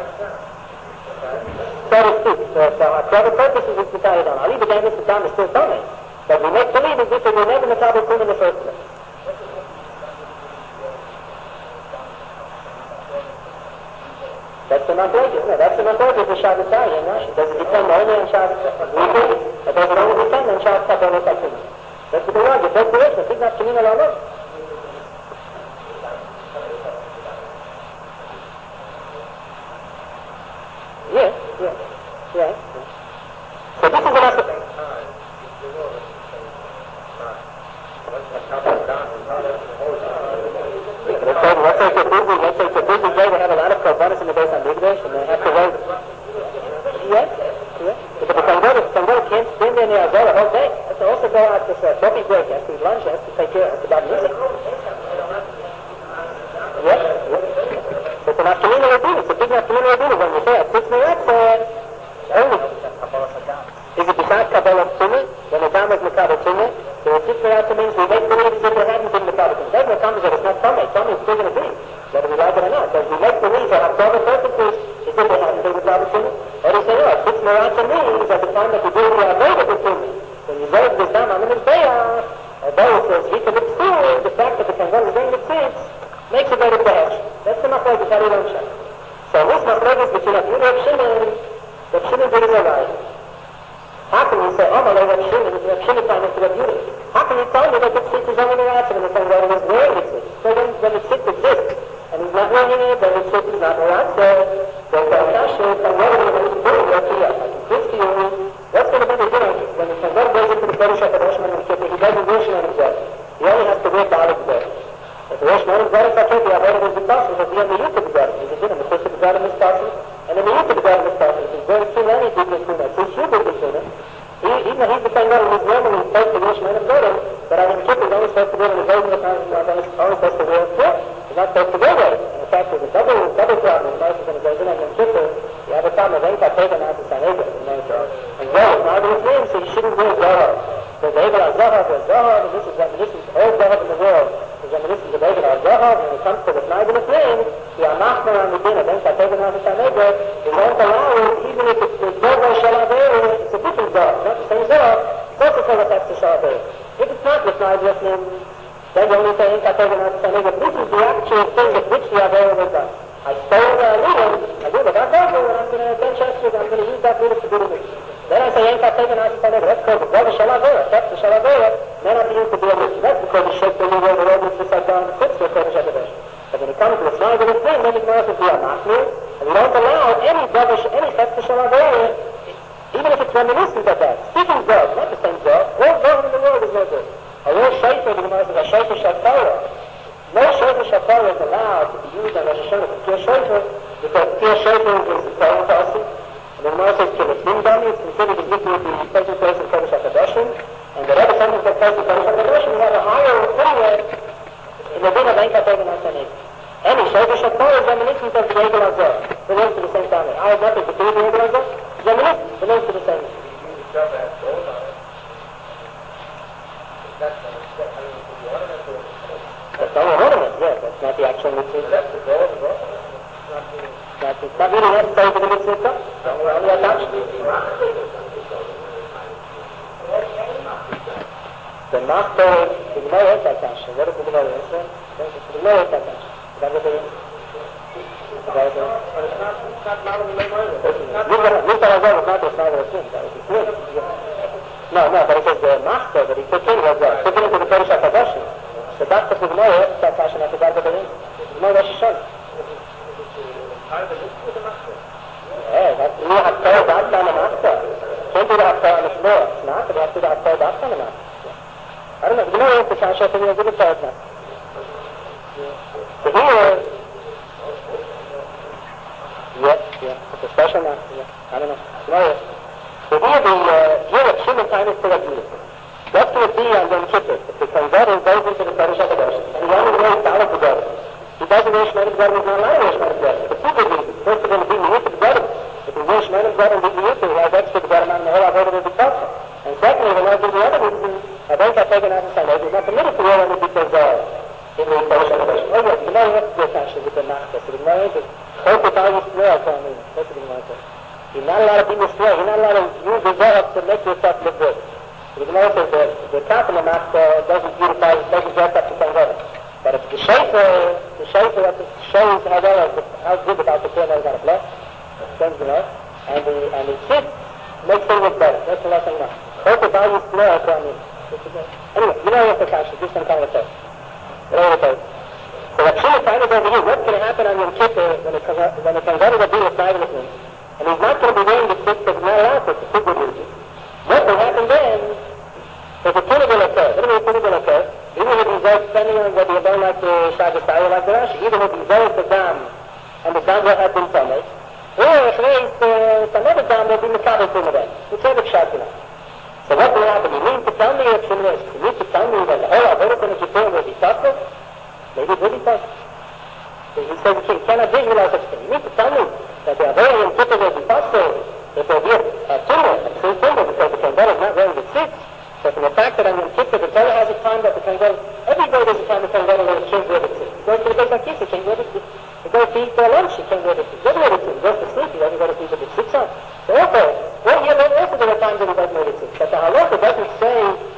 So to speak. So for other purposes it's decided on. Ali began this time is still coming. But we make believe as if it were never Mikado Timur in the first place. That's the machlokes. No, that's the machlokes of Shabbosai and Rashi. Does it depend only on Shabbos weekly, or does it only depend on Shabbos Kabbalah Timur? That's what the word is. That's the way. It's not Shemina La'alot. Yeah, yeah, yeah. So this is enough. Let's say it's a busy, let's say it's a busy day. They have a lot of korbanos in the base on Mikdash, and they have to wait. Yes, yes. But the Kangara, the Kangara can't stand there in the Azor the whole day. Has to also go out to a coffee break, has to eat lunch, has to take care of the music. Yes, yes. So it's an afternoon Rabbeinu. It's a big afternoon Rabbeinu. When you say a tzitz meratz, only. Is it b'shas Kabbalah Timur? When the dam is Mikado Timur? So a tzitz meratz means we make believe as if there hadn't been Mikado Timur. It doesn't accomplish that it's not Tomei. Tomei is still going to be, whether we like it or not. Because we make believe that our Torah purposes is if there hadn't been Mikado Timur. Or you say, no, a tzitz meratz means at the time that you do the avodah b'timur. When you zerg the dam on the Mizbeach, although it says he commits food, the fact that the Kangara is wearing the tzitz makes it better pehesh. That's the machlokes that we don't show. So this machlokes between Rabbi Yehuda and Shimon, Rabbi Shimon did it right. How can you say, oh, my Rabbi Shimon, is Rabbi Shimon finding to Rabbi Yehuda? How can you tell me that the tzitz is only meratz when the Kangara is wearing the tzitz? So when, when the tzitz exists, and he's not wearing it, then the tzitz is not meratz. So the Kangara is doing what he has. I can prove to you, what's going to be the difference when the Kangara goes into the Kodesh HaKadosh and he doesn't wash it on himself. He only has to wear the olive bread. If the Rosh Hashanah is better, it's okay, the avodah is the possible, but the Yom Yom is better. He's a dinner, the first of the garden is possible, and the Yom Yom is better is possible. If he's going too many people in Tuna, too few people in Tuna, even though he's the same guy who's normally supposed to Rosh Hashanah Torah, but on Yom Kippur is only supposed to go in the Golden Time, he's only supposed to wear a foot. He's not supposed to go there. And in fact, there's a double, double problem. When Moses is going to go in on Yom Kippur, you have a problem of Enka Teva Nat Sanega, and Zohar, neither his name, so you shouldn't wear Zohar. There's the Eber HaZohar, there's Zohar, and this is reminiscent, all Zohar in the world. There's reminiscent of Eber HaZohar, when it comes to the Tnai B'Neflim, the Amachmer on the din of Enka Teva Nat Sanega, they won't allow it, even if it's the Zohar Shalaber, it's a different Zohar, not the same Zohar, it's also called a text to Shalaber. If it's not the Tnai B'Neflim, then you only say Enka Teva Nat Sanega. This is the actual thing with which the Avera was done. I stole the Aliyah, I do the Gazova, and I'm going to bench extra, I'm going to use that Ludah to do the mix. Then I say Enka Teva Nat Sanega. That's called the Zohar Shalaber, text to Shalaber, then I have to use the do a mix. That's because the Sheikh Beli wrote the road which is like down the sixth of Kodesh HaKadosh. But when it comes to the Tnai B'Neflim, then it can be a Machmir, and we don't allow any Zohar, any text to Shalaber, even if it's reminiscent of that. Speaking Zohar, not the same Zohar. All Zohar in the world is no good. A real Shaifer, the Gemara says, a Shaifer Shatara. No Shaifer shofar is allowed to be used on Rosh Hashanah for Kiyah Shofar, because Kiyah Shofar is the Torah to us. And the Gemara says, Kiletim Dami, it's considered as if it would be taking place in Kodesh HaKadoshim. And the Rebbe says that place in Kodesh HaKadoshim, we have a higher opinion in the din of Ein Kategen Hasanik. Any Shofar Shofar is reminiscent of the Egel Hazor. It belongs to the same family. I have nothing to do with the Egel Hazor. It's reminiscent. It belongs to the same. That's only an ornament, yeah. That's not the actual mitzvah. That's the goal of the ornament. It's not really necessary for the mitzvah itself. It's only attached. The master, the Gemara is attached. What is the Gemara answer? The Gemara is attached. Is that what they answer? But it's not, it's not not only Gemara. Mister Hazar was not the Snyder of Sin. That was his name. No, no, but it says the master that he took in was uh, took into the Kodesh HaKadoshim. So that's the Gemara, that's actually not the God of the answer. The Gemara Rosh Hashanah. Yeah, that's you have to have that on the master. Can't do the haftar on the floor. It's not, but you have to do the haftar that's on the master. I don't know, you know what the Kasha for me is a good part now. So here, yeah, yeah, it's a special master, yeah, I don't know. You know, so here the, uh, here the Shimon time is still a beautiful. What can it be on Yom Kippur? If the converter goes into the Kodesh HaKadosh, and he only knows the Aleph together. He doesn't wish Shemaitim Gordon, he's not allowed to wish Shemaitim Gordon. The people do. First of all, be Miyutim Gordon. If he wish Shemaitim Gordon, be Miyutim, he has extra Gordon on the whole avodah of the Kodesh. And secondly, when I do the other reason, I think I've taken out the Sunday, he's not permitted to wear any because uh, in the Kodesh HaKadosh. Oh yeah, the Gemara has to do a kasha with the Machta. So the Gemara is, hope it's all used to wear, I can't mean. That's what the Gemara says. You're not allowed to be destroyed. You're not allowed to use the Zohar to make yourself look good. The Gemara says that the top of the master doesn't beautify, doesn't dress up to Tangoda. But if the Shafer, the Shafer that shows how well, how good without the prayer got a bless, sends the Lord, and the, and the kid makes things look better. That's the last thing now. Hope the values flow, I can't mean. Anyway, you know what the Kasha, do some kind of test. You know what it says. So what Shimon kind of over here, what's going to happen on Yom Kippur when it comes out, when it comes out of the being of private with him, and he's not going to be wearing the six that he's not allowed to, the super religion. What will happen then is a tuna will occur. What do you mean tuna will occur? Either with results, depending on whether you're going like the Shabbos Taya or like the Rashi, either with results the dam, and the dam will have been punished, or if raised, uh, some other dam will be Mikabel tuna then, whichever shot you know. So what will happen? You mean to tell me if you need to tell me that the whole avodah in Kippur will be possible? Maybe it will be possible. So he says you cannot visualize such a thing. You need to tell me that the avodah in Kippur will be possible if there will be a tumor, a true tumor, because the Kangal is not wearing the six. So from the fact that on Yom Kippur, the Torah has a time that the Kangal, every day there's a time the Kangal will change where it is. He goes to the Beit HaKis, he can't wear the six. He goes to eat their lunch, he can't wear the six. He doesn't wear the six. He goes to sleep, he doesn't wear the six with the six on. So also, well, here also there are times that he doesn't wear the six. But the halacha doesn't say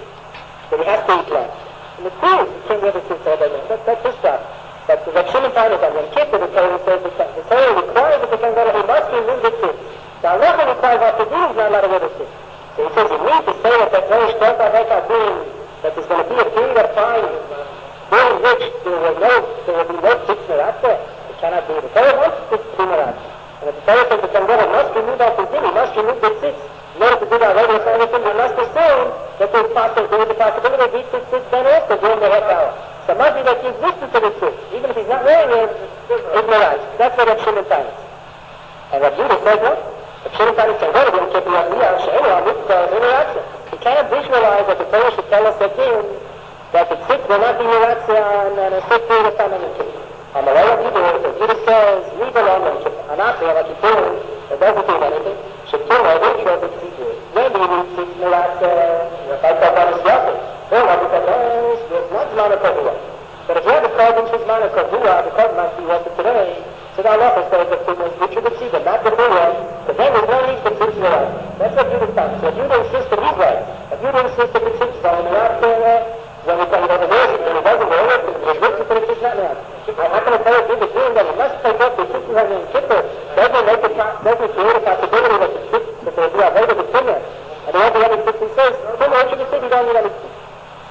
that he has to eat lunch. In the cool, he can't wear the six all day long. That, that's his job. But the Shimon time is on Yom Kippur, the Torah says the, the Torah requires that the Kangal, he must remove the six. The halacha requires after doing is not allowed to wear the six. So he says you need to say that that very short of being that there's going to be a period of time during which there will, no, there will be no six meratza. It cannot be. The Torah wants six to be meratza. And if the Torah says the Kangal must remove that thing, he must remove the six. In order to do that, whether it's anything, we must assume that there's possible, there is a possibility of these six six then also during the half hour. So it must be that he existed to the six. Even if he's not wearing it, it's meratza. That's what Rav Shimon tells us. And Rav Judah says no. Rav Shimon tells us that Kangal will keep the Yavniyah, She'enu, Amitzvah, Meratza. We cannot visualize that the Torah should tell us again that the six will not be meratza on a certain period of time on Yom Kippur. On the way of Judah, the Judah says, leave alone Yom Kippur. Anatri, on Yom Kippur, it doesn't mean anything. Shetur, I don't show the Tzibur. When do you need six meratza? Like that on his Yosef. Or like that on his, not Zman HaKavua. But if you have a card which is Zman HaKavua, the card must be what today. So the halacha says that it was which you would see, but not the full one. But then there's no need for six meratza. That's what Judah tells. So if Judah insists that he's right, if Judah insists that the six is on the meratza, when we come over there, when he doesn't wear it, there's work to put it, it's not meratza. I'm not going to tell you Judah doing that. He must take up the six on Yom Kippur. Doesn't make it, doesn't create a possibility that the six, that there will be a void of the sinner. And the other one is six, he says, Tumah, what should you say? You don't need any six.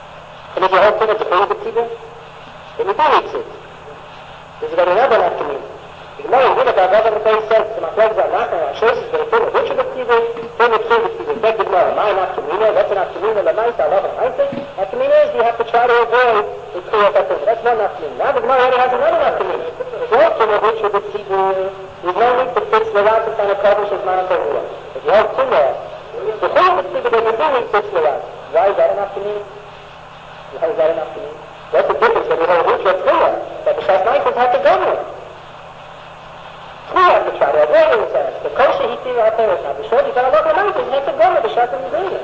And if you hold Tumah to pay the tzibur, then you do need six. This is what another has to mean. The Tomorrow, you look at what the base says, to my friends are not going to choices, but it's in the which of the people, from the two of the people, that good morning, my naftamina, what's an naftamina, the night, I love it, I think, naftamina is you have to try to avoid the clear effect. That's one naftamina. Now the Gemara already has another naftamina. If you're from the which of the people, there's no need to fix the right to kind of coverage as man of If you have two there, the whole of the people that you're doing fix the right. Why is that a naftamina? Why is that a naftamina? What's the difference when you have a which that's clear? That the Shasnaikos have to go with. We have to try to avoid it. The kosher he sees our parents now. The short you gotta look at it, you have to go with the shot in the green.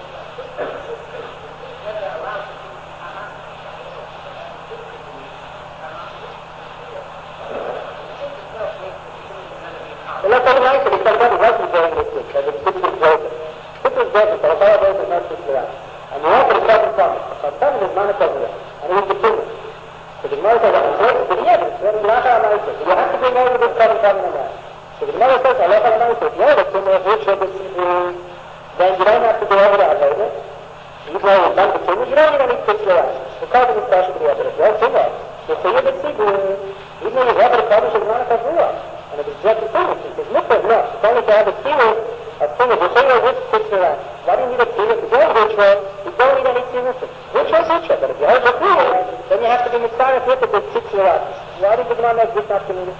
Well, let's have a nice one. He said, what wasn't during this week? And it's six was broken. Six was broken, so if all of those is not six for us. And we have to the second promise. The seven is manifested. And it was the two. So the Gemara says, I'm going to the evidence. You have to bring over this seven coming on that. So the Gemara says, Allah Allah, if you're the king of which of the people, then you don't have to go over that later. You go over the king, you don't even need to fix your eyes. The carbon is special to the evidence. Well, so what? The king of the people, even though you have the carbon, is not a kavua. And if it's just the king, it's not enough. It's only to have a king of king of the king of which fix your eyes. Why do you need a king of the king of which one? You don't need any king of it. Which one's which one? But if you have a king, then you have to be mitzvah with it that fix your eyes. Why did the Gemara make this not to me?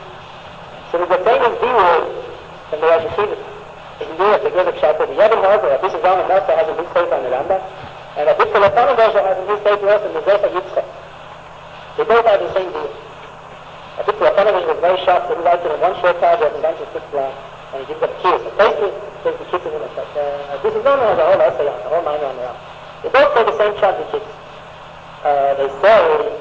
So there's a famous D-word from the Rosh Hashiva. You can do it, the Gizak Shakur. The Yevon Hozer, Rabbi Shazam Melsa has a big faith on the Rambam. And Rabbi Shalapan Rosh has a big faith also in the Zesa Yitzchak. They both have the same deal. Rabbi Shalapan was very shocked that he writes it in one short paragraph and then to six line. And he gives up kiss. So basically, there's the kiss in it. But Rabbi Shazam has a whole essay on it, a whole minor on the Rambam. They both say the same shot, the kiss. Uh, they say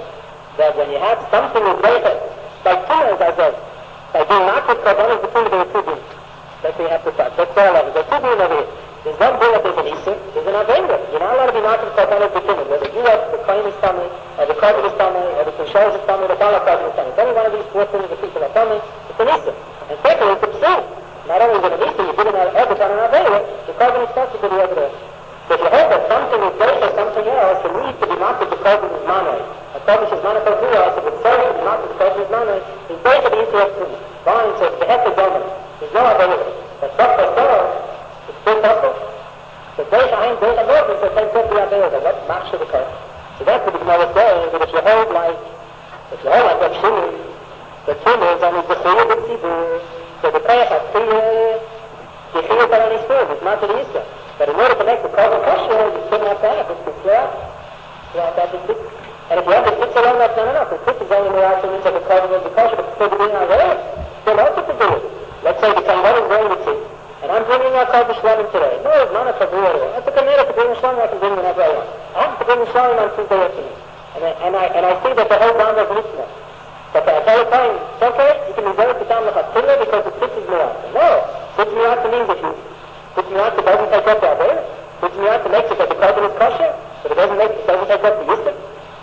that when you have something with Zeta, like Tumah, as I said, by being not with Karbanos, between the two beings. That's what you have to start. That's all of it. There's two beings over here. There's one being that there's an Isser, there's an Avenda. You're not allowed to be not with Karbanos between them. Whether you have the claim is tummy, or the carbon is tummy, or the Kushal is tummy, or the Bala carbon is tummy. If any one of these four things the people are tummy, it's an Isser. And secondly, it's absurd. Not only is it an Isser, you did it on an Avenda, the carbon is touched to the other. So if you hold that something is great or something else, it needs to be not with the carbon is manner. A carbon is manner for who else, if it's so, it's not with the carbon is manner, it's very to be interesting. Buying says, the heck is over. There's no ability. But stuff for sure, it's still possible. So there's a hand, there's a word, so they could be available. What match should occur? So that's what the Gemara is saying, that if you hold like, if you hold like that Shimon, the Shimon is only the Chiyah of Tzibur, so the Kayach has Chiyah, the Chiyah is on his food, it's not to the Yisra. But in order to make the carbon kosher, you couldn't have that, it's the Chiyah, you have to have the six. And if you have the six alone, that's not enough. The six is only the attributes of the carbon of the kosher, but it's still being out there. Still also to do it. Let's say the Kanban is going with six, and I'm bringing out carbon shlamim today. No, it's not a Kavua. I took a minute to bring a shlamim, I can bring whenever I want. I have to bring a shlamim on Tuesday afternoon. And I, and I, and I see that the whole band is listening. But I tell you, fine, it's okay, you can reserve the time of Hatila because the six is Miyata. No, six Miyata means if you, six Miyata doesn't take up the Avera, six Miyata makes it that the carbon is kosher, but it doesn't make, it doesn't take up the Yisra.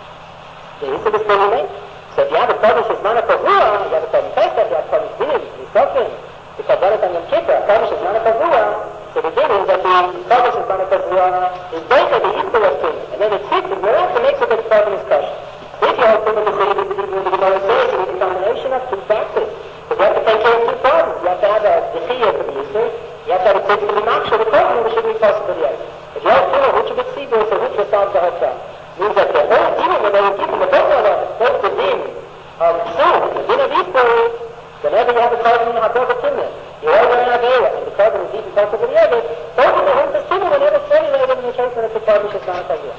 The Yisra is still remain. So if you have a carbon is not a Kavua, you have a carbon Pesach, you have a carbon Din, you soften, the carbon on Yom Kippur, a carbon is not a Kavua, so the Din is that the carbon is not a Kavua, is based on the Yisra was Din. And then the six is Miyata makes it that the carbon is kosher. If you have someone to say that the Gemara says you need a combination of two factors. So you have to take care of two problems. You have to have a Dechiyah for the Yisr, you have to have a Tzitz for the Maksha, the problem which should be possible to yes. If you have two, which of the Tzibur, so which will solve the whole problem. Means that the whole Din, when they were given the both of them, both the Din of Tzur, the Din of Yisr, whenever you have a carbon in the Hator B'Timna, you hold an Avera, and the carbon is even possible to the other, both of the Hint of Tzibur were never formulated in the case when it's a carbon is not a Kavua.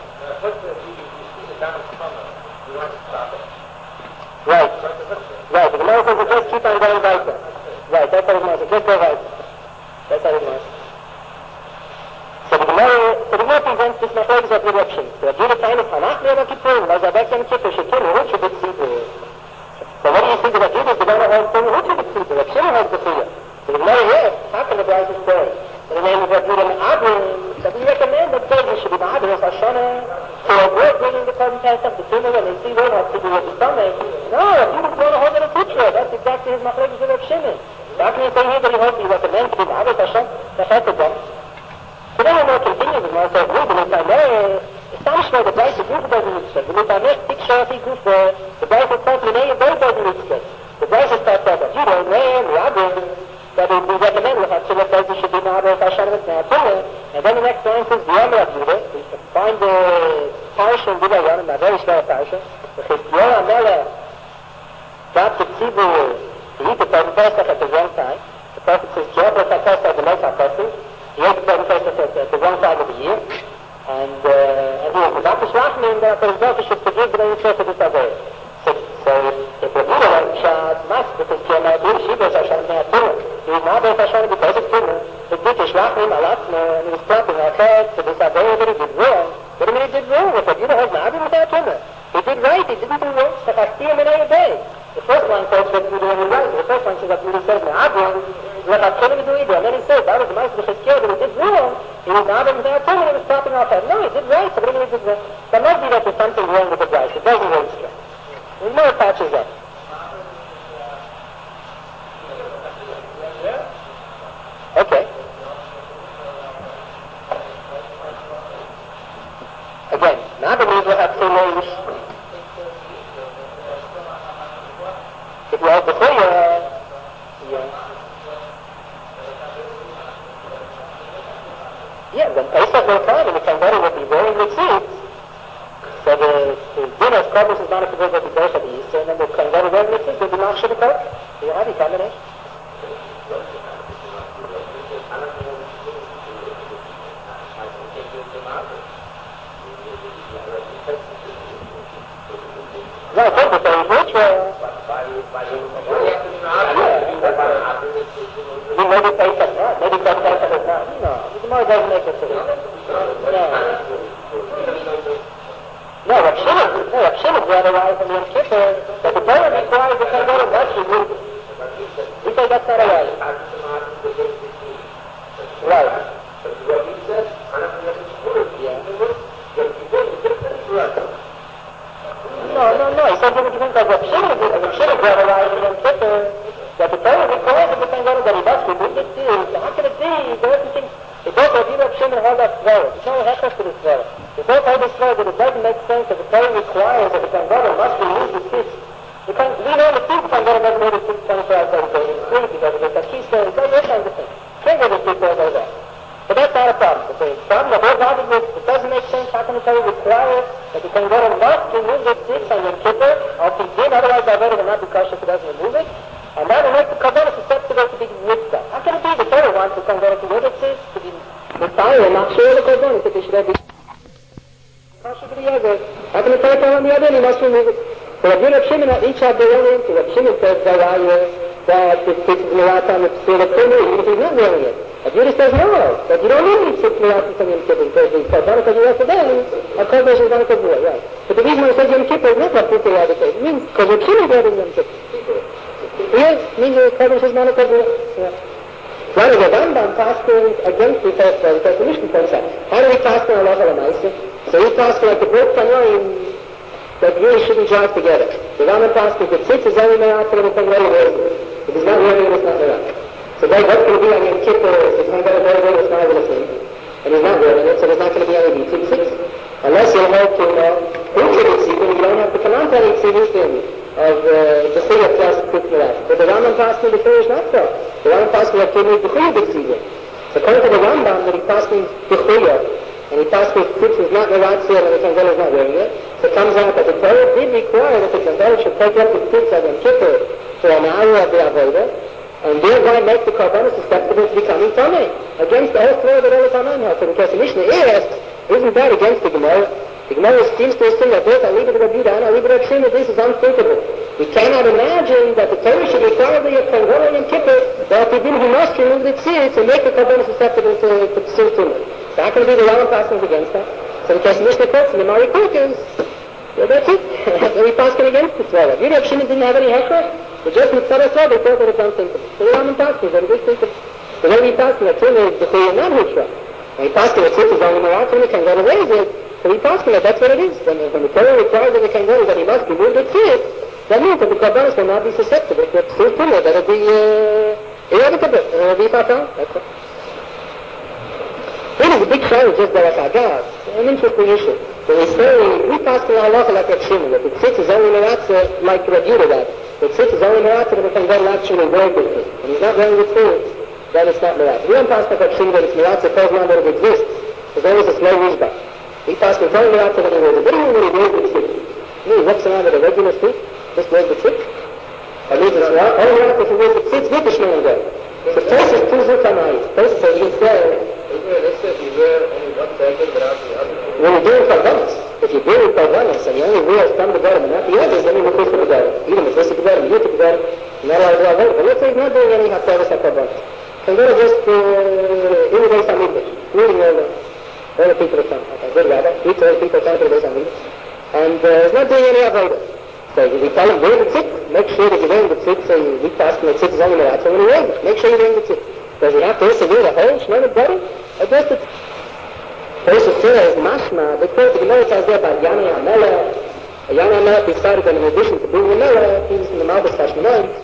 Right. Right. The Gemara says it just keep on going weiter. Right. That's how the Gemara says. Just go weiter. That's how the Gemara says. So the Gemara, so the Gemara presents this Machlokes of direction. So if you're the time of Hanach, Yom Kippur, was a back Yom Kippur, Shekin, which of the Tzibur? So what do you think about Judas? The Gemara has saying, which of the Tzibur? If Shimon has the Tzibur. So the Gemara here, how can the Bryce story? In the name of Rabbi Abin, that we recommend that David should be Ma'adin as Hashanah to avoid bringing the carbon test up the Tumah when they see one has to do with the stomach. No, if you want to hold it a Tutra, that's exactly his Machlokes of Rav Shimon. So how can you say here that he holds, he recommends to be Ma'adin as Hashanah, the Chetadam? So then we'll continue with Ma'aseh Guf, and it's Ameh, it's not sure the Bryce of Guf doesn't look straight. When it's Ameh, six Sharafi Guf, the Bryce of Tzat Minei, both doesn't look straight. The Brisa starts out that Judah, Ram, Rabin, that we recommend with Hatzilah says you should be Ma'aber Hashem with Na'atzimah. And then the next line says, Yom Rav Judah. We find the parsha in Judah Yonim, a very small parsha. The Chizkiyahu HaMelech got the Tzibur to eat the Korban Pesach at the wrong time. The prophet says, Jehovah HaPesach the Moshe HaPesach. He ate the Korban Pesach at the wrong time of the year. And, uh, and he was about to slap him, and for his daughter should forgive the Yitzhak of this Avera. So, so if the Buddha had shot Mas, because he had not done, she was Hashem Na'atzimah. He was not Hashem because of Tzimah. The Buddha slap him, Alatzma, and he was clapping our head to this Avera that he did wrong. What do you mean he did wrong? If the Buddha has not done without Tzimah. He did right, he didn't do wrong. So I see him in every day. The first one says that you do right. The first one says that Buddha says Na'atzimah. What I couldn't do either. And then he says, that was the Mas of the Chizkiyahu that he did wrong. He was not even there, and he was stopping off head. No, he did right, so what do you mean he did wrong? There must be that there's something wrong with the Brisa. It doesn't really straight. There's more patches up. Okay. Again, now the means will have two names. If you have the Chiyah, yeah. Yeah, when Pesach will come and the Kangaroo will be wearing the seeds, so the, the dinner of Korban is not a provision of the birth of the Easter, and then the Kangaroo wearing the seeds will be not sure to cook. You have a combination. Right, then the very ritual. You maybe Pesach not, maybe Pesach is not. No, the Gemara doesn't make it so. No. No, Rav Shimon, no, Rav Shimon brought a rise from Yom Kippur that the Torah requires the Kangaroo must be moved. We say that's not a rise. Right. Yeah. No, no, no, he said different things like Rav Shimon, Rav Shimon brought a rise from Yom Kippur that the Torah requires the Kangaroo that he must be moved. It is. How can it be? There isn't things. They both have Rav Shimon hold that Torah. There's no heckles to this Torah. They both hold this Torah that it doesn't make sense that the Torah requires that the Kangaroo must remove the seats. We know the seats Kangaroo doesn't need the seats twenty-four hours a day. It's free because of the Takisa, it's all your kinds of things. Can't get the seats all over that. But that's not a problem. It's a problem of whole godliness. It doesn't make sense. How can the Torah require that the Kangaroo must remove the seats on Yom Kippur? Or if he did, otherwise I better than not be kosher if he doesn't remove it. And that will make the Kabbalah susceptible to be mitzvah. How can it be the Torah wants the Kangaroo to do this? To be Messiah, not sure the Kabbalah, that they should have be kosher to the other. How can the Torah tell on the other? And he must remove it. So Rabbi Rav Shimon each have their own answer. Rav Shimon says that this is Mirat on the Psir of Tumah, even if he's not wearing it. But Judah says no, that you don't need six Mirat from Yom Kippur, because the Kabbalah because you have to them, a Kabbalah is not a Kabbalah, right? But the reason why it says Yom Kippur is not what people have to say. It means because Rav Shimon is wearing Yom Kippur. Yes, means the Kabbalah is not a Kabbalah. Why do the Rambam passes against the first one? Because the Mishnah points out. How do we pass on Allah al-Maisa? So we pass like the both Tanoim that really shouldn't drive together. The Rambam passes the tzitz is only Me'at for the Kangaroo wearing it. If it's not wearing it, it's not Me'at. So then what's going to be on Yom Kippur if it's not going to wear it, it's not going to sleep. And he's not wearing it, so there's not going to be any tzitz. Unless you hold to intimate tzitz, you don't have to come on to any tzitz of the Chiyah plus Tzitz. But the Rambam passes the Chiyah is not so. The Rambam passes that you need the Chiyah big tzitz. So according to the Rambam that he passes the Chiyah, and he passes tzitz is not Me'at and the Kangaroo is not wearing it, so it comes out that the Torah did require that the Kangaroo should take up the tzitz of Yom Kippur for an hour of the Avodah, and thereby make the Korban susceptible to becoming Tameh, against the whole Torah that all the Tanaim has. So because the Mishnah asks, isn't that against the Gemara? The Gemara seems to assume that both Aliba de Rabbi and Aliba de Shimon, this is unthinkable. We cannot imagine that the Torah should require the Kangaroo and Kippur, that if he did, he must remove the tzitz and make the Korban susceptible to the Psir Tumah. So how can it be the Rambam passes against that? So because the Mishnah quotes in the Mari Kurkins, well, that's it. So we passed against the Torah. If Rabbi Shimon didn't have any heckler, but just with Tzara Tzara, they thought that it's unthinkable. So the Rambam passes, that it is thinkable. So then we passed in the Tzimah, the Chiyah not Hushra. And he passed in the tzitz is only Me'at and the Kangaroo wears it. So we passed in that that's what it is. When, when the Torah requires of the Kangaroo that he must be moved the tzitz, that means that the Korbanos will not be susceptible to the Psir Tumah, that it'll be uh, irrevocable, it'll be fatal. That's it. Really, the big challenge is that like Agaz, an interesting issue. When we say, we pass in the halacha like Rav Shimon, that the tzitz is only Me'at like Rav Yehuda, that The tzitz is only miraculous if I'm actually wearing the tzitz. When he's not wearing the tzitz, then it's not miraculous. We don't pass the Shri that it's miraculous because now that it exists. There's always a slow nishba. He passed the only miraculous that he wears it. What do you mean when he wears the tzitz? He walks around with a regular tzitz, just wears the tzitz. Or means it's not only miraculous if he wears the tzitz with the shmei there. The first is two zutanayis. First says you can say, let's say if you wear only one sandal without the other. when you do it for once, if you do it for once and you only wear some of the bottom and not the others, then you will push to the bottom. Even the first to the bottom, you to the bottom, you're not allowed to do it. But let's say he's not doing any haftarah sakabot. So go to just uh, in the Beis HaMikdash, meeting all the, all the people of Sam. Okay, good rabbi, he told people come to the Beis HaMikdash. And uh, he's not doing any avodah. So we tell him, wear the tzitz, make sure that you're wearing the tzitz, so we ask him the tzitz is only meratzah when you wear it. Make sure you're wearing the tzitz. Does he have to also wear the whole shmei bottom? Or just the tzitz? Also says, mashma, because the Gemara says there about Yana Amela, Yana Amela decided that in addition to being Amela, he was in the Malbus Hashmonai.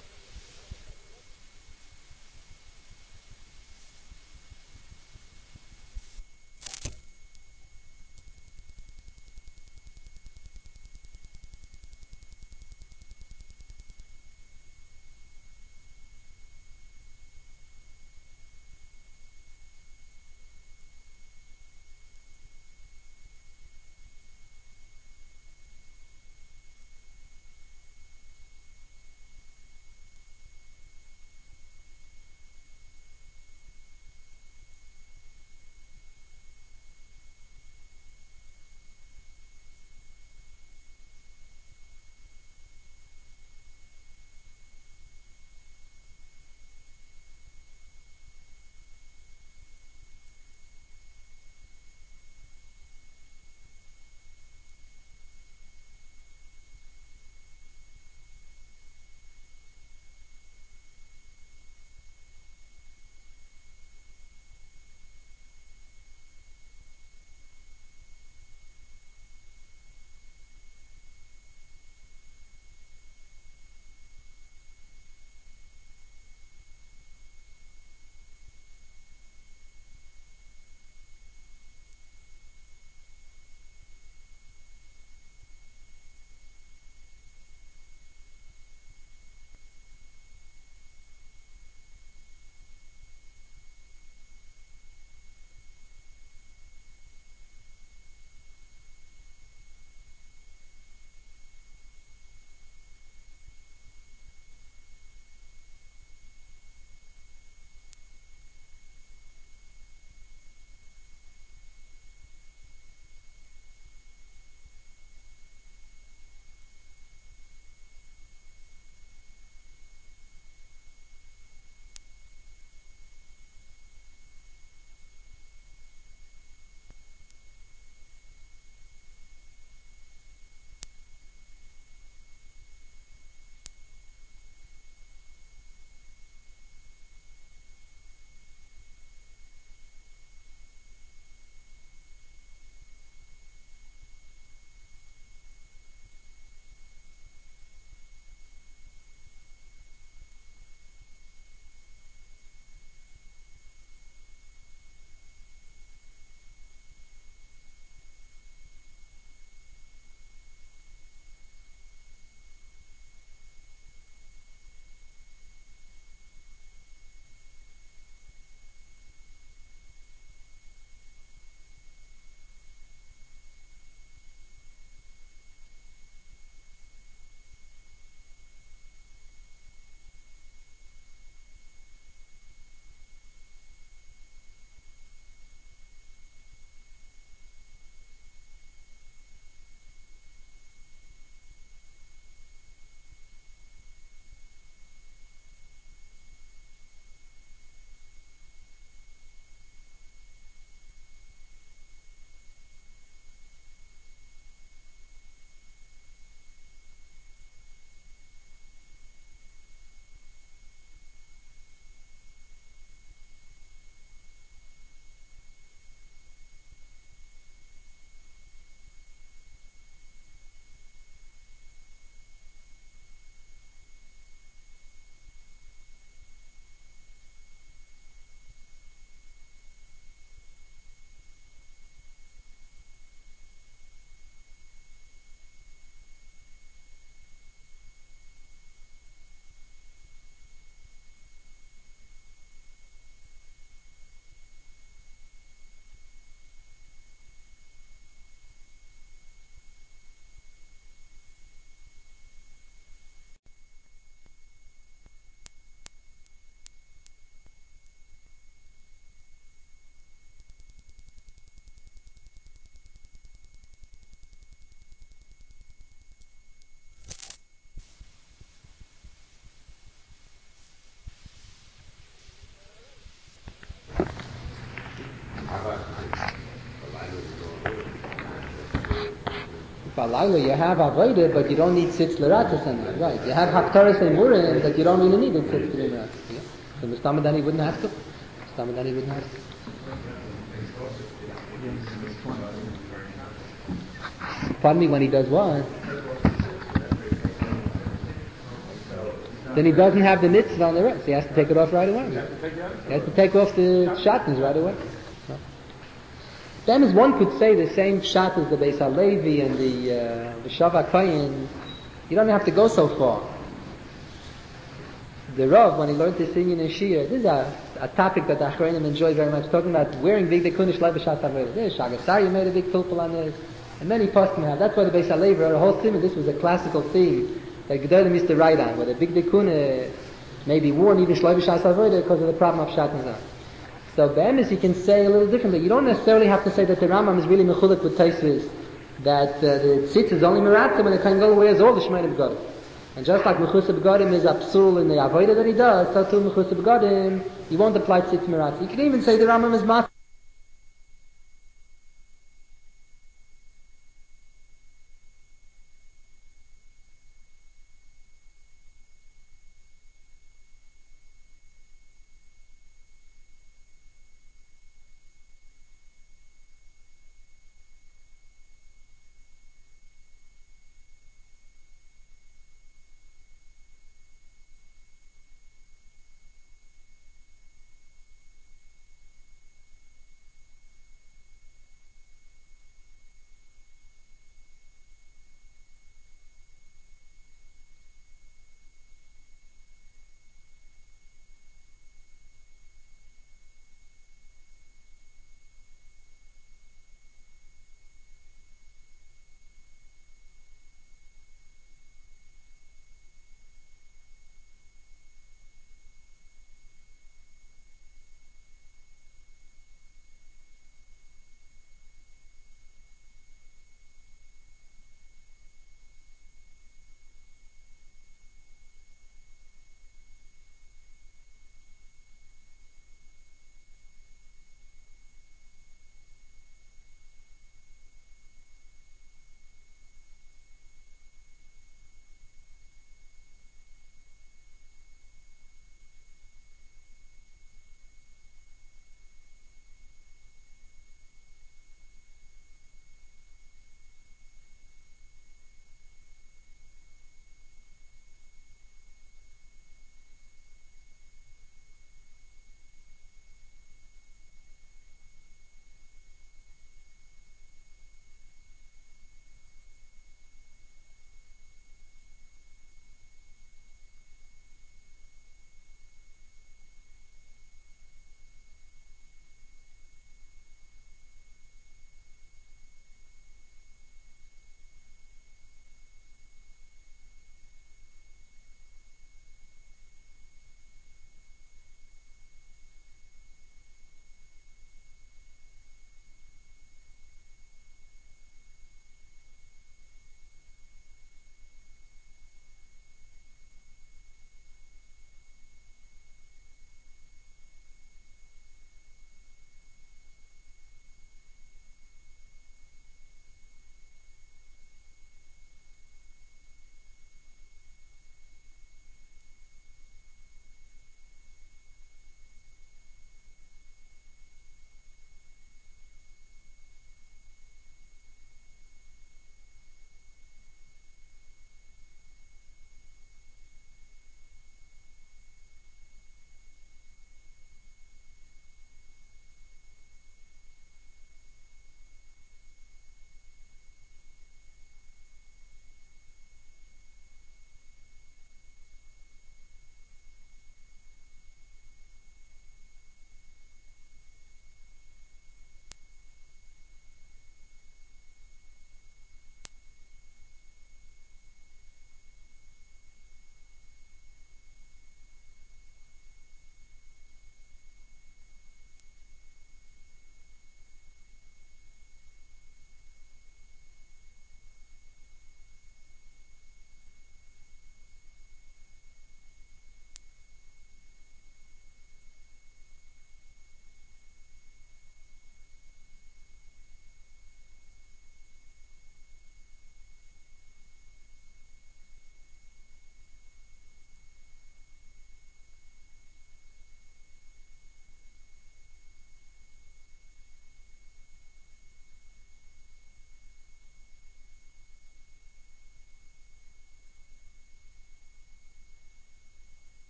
Balayla, you have Avodah, but you don't need Sitz L'Ratzis on that. Right. You have Haftaras and Murim, but you don't really need it Sitz L'Ratzis. Yeah? So Mustamadani wouldn't have to. Mustamadani wouldn't have to. Pardon me, when he does what? Then he doesn't have the mitzvah on the rest. He has to take it off right away. He has to take off the shatnez right away. No. Then as one could say the same shat as the Beis HaLevi and the uh, the Shavak Kayin, you don't have to go so far. The Rav, when he learned this thing in Shia, this is a, a topic that the Achronim enjoy very much, talking about wearing big kunish like b'shat havayla. This Shagasari made a big pilpul on this, and many poskim have. That's why the Beis HaLevi wrote a whole thing. This was a classical thing that Gedolim used to write on, where the big kuna may be worn even shloi b'shas avodah because of the problem of shatnez. So be'emes you can say a little differently. You don't necessarily have to say that the Rambam is really mechulek with Tosfos, that uh, the tzitz is only meratzah when the Kohen Gadol wears all the Shemona Begadim. And just like mechusah begadim is absurd in the avodah that he does, so too mechusah begadim, he won't apply tzitz meratzah. You can even say the Rambam is mas.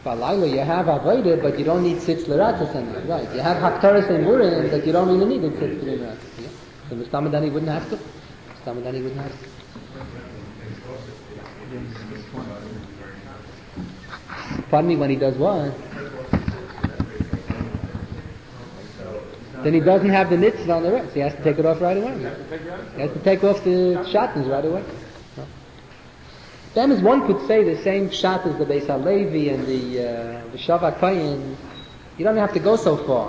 Balayla, you have avodah, but you don't need sitz l'ratzas anymore. Right. You have haftaras and murim, but you don't really need it sitz l'ratzas. Yeah. So Mustamadani wouldn't have to. Mustamadani wouldn't have to. Pardon me, when he does what? Then he doesn't have the mitzvah on the rest. He has to take it off right away. He has to take off the shatnez right away. Then as one could say the same pshat as the Beis HaLevi and the uh, the Shavak Kayin, you don't have to go so far.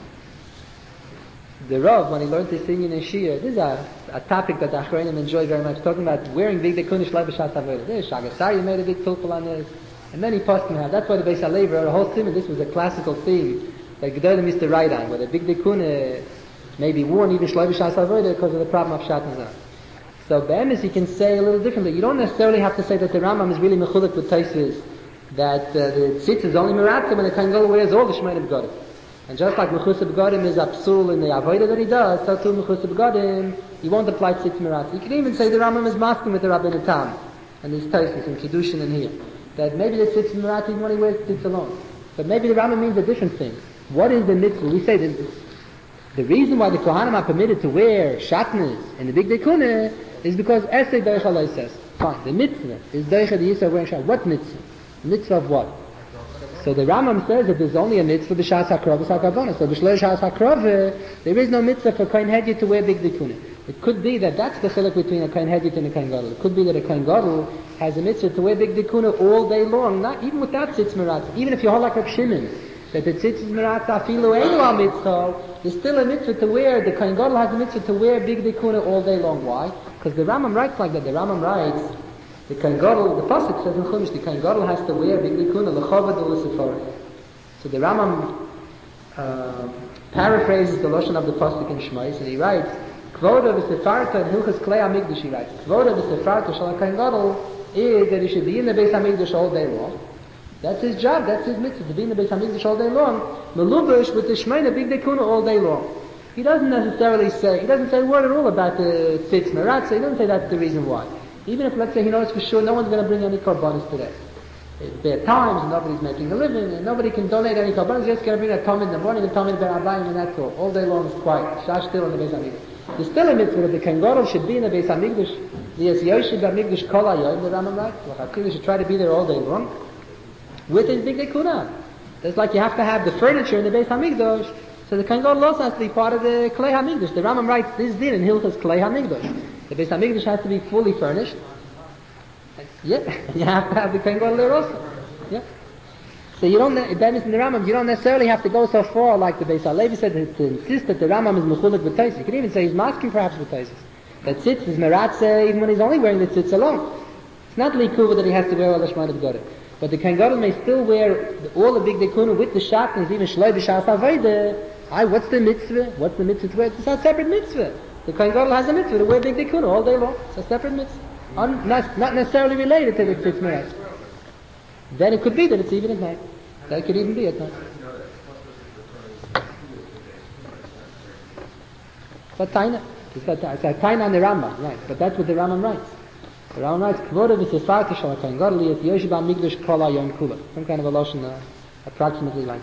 The Rav, when he learned this in Shia, this is a, a topic that the Achronim enjoy very much, talking about wearing big dekunish lebeshat avodah. This Shagasari made a big tulpul on this, and many poskim have. That's why the Beis HaLevi wrote a whole theme, and this was a classical theme that Gedolim used to write on, where the big dekuna may be worn even shleibeshat avodah because of the problem of shatnez. So be'emes you can say a little differently. You don't necessarily have to say that the Rambam is really mechulik with Taisus, that uh, the tzitz is only meratzim when the Kohen Gadol wears all the Shemainim Begadim. And just like Mechusa Begadim is absul in the avodah that he does, so too Mechusa Begadim, he won't apply tzitz meratzim. You can even say the Rambam is masking with the Rabbeinu Tam and these Taisus and Kiddushin in here, that maybe the tzitz meratzim when he wears tzitz alone. But maybe the Rambam means a different thing. What is the mitzvah? We say that the reason why the Kohanim are permitted to wear shatnez in the big dekuna is because Esei Doich Alei says, fine, the mitzvah is Doich the Yisrael wearing shatnez. What mitzvah? The mitzvah of what? So the Rambam says that there's only a mitzvah b'shas hakrova sakavona. So b'shlo shas hakrova, there is no mitzvah for Kohen Hedyot to wear big dekuna. It could be that that's the chiluk between a Kohen Hedyot and a Kohen Gadol. It could be that a Kohen Gadol has a mitzvah to wear big dekuna all day long, not even without tzitz meratz. Even if you hold like Reb Shimon, that the tzitz meratz afilu einu al mitzvah, there's still a mitzvah to wear, the Kohen Gadol has a mitzvah to wear big dekuna all day long. Why? Because the Rambam writes like that. The Rambam writes, the Kohen Gadol, the Pasuk says in Chumash, the Kohen Gadol has to wear big dekuna, l'choved u'l'seforah. So the Rambam uh, paraphrases the Lashon of the Pasuk in Shmais, and he writes, Kvoda v'sefarta and Hilchas Klei HaMikdash, he writes, Kvoda v'sefarta shal HaKohen Gadol is that he should be in the Beis HaMikdash all day long. That's his job, that's his mitzvah, to be in the Beis HaMikdash all day long, melubash with the Shmeina big dekuna all day long. He doesn't necessarily say, he doesn't say a word at all about the tzitz meratza, he doesn't say that's the reason why. Even if, let's say, he knows for sure no one's going to bring any korbanos today. There are times nobody's making a living, and nobody can donate any korbanos, just going to bring a tom in the morning, a tom in the Be'abayim, and that's all. All day long is quiet. Shash still in the Beis HaMikdash. There's still a mitzvah that the Kohen Gadol should be in the Beis HaMikdash. The Yosef HaMikdash Kol HaYom, the Rambam writes, he should try to be there all day long with his big dekuna. It's like you have to have the furniture in the Beis HaMikdash, so the Kohen Gadol also has to be part of the Klei HaMikdash. The Rambam writes this din in Hilchas Klei HaMikdash. The Beis HaMikdash has to be fully furnished. Yeah, you have to have the Kohen Gadol there also. Yeah. So you don't, that is in the Rambam, you don't necessarily have to go so far like the Beis HaLevi said to, to insist that the Rambam is mechulik b'taisis. You could even say he's masking perhaps b'taisis. That tzitz is meratze even when he's only wearing the tzitz alone. It's not likuva that he has to wear all the Shemana Begadim. But the Kohen Gadol may still wear the, all the big dekuna with the shatnez, even shloi b'shas avodah. Aye, what's the mitzvah? What's the mitzvah to wear? It's a separate mitzvah. The Kohen Gadol has a mitzvah to wear big dekuna all day long. It's a separate mitzvah. Un, not, not necessarily related to the tzitz meratze. Then it could be that it's even at night. That could even be at night. But taina, it's a taina on the Rambam, right? But that's what the Rambam writes. The Rambam writes, "Kvoda v'sefarta shal HaKohen Gadol yet Yosef HaMikdash Kol HaYom Kula." Some kind of a lashon, uh, approximately like.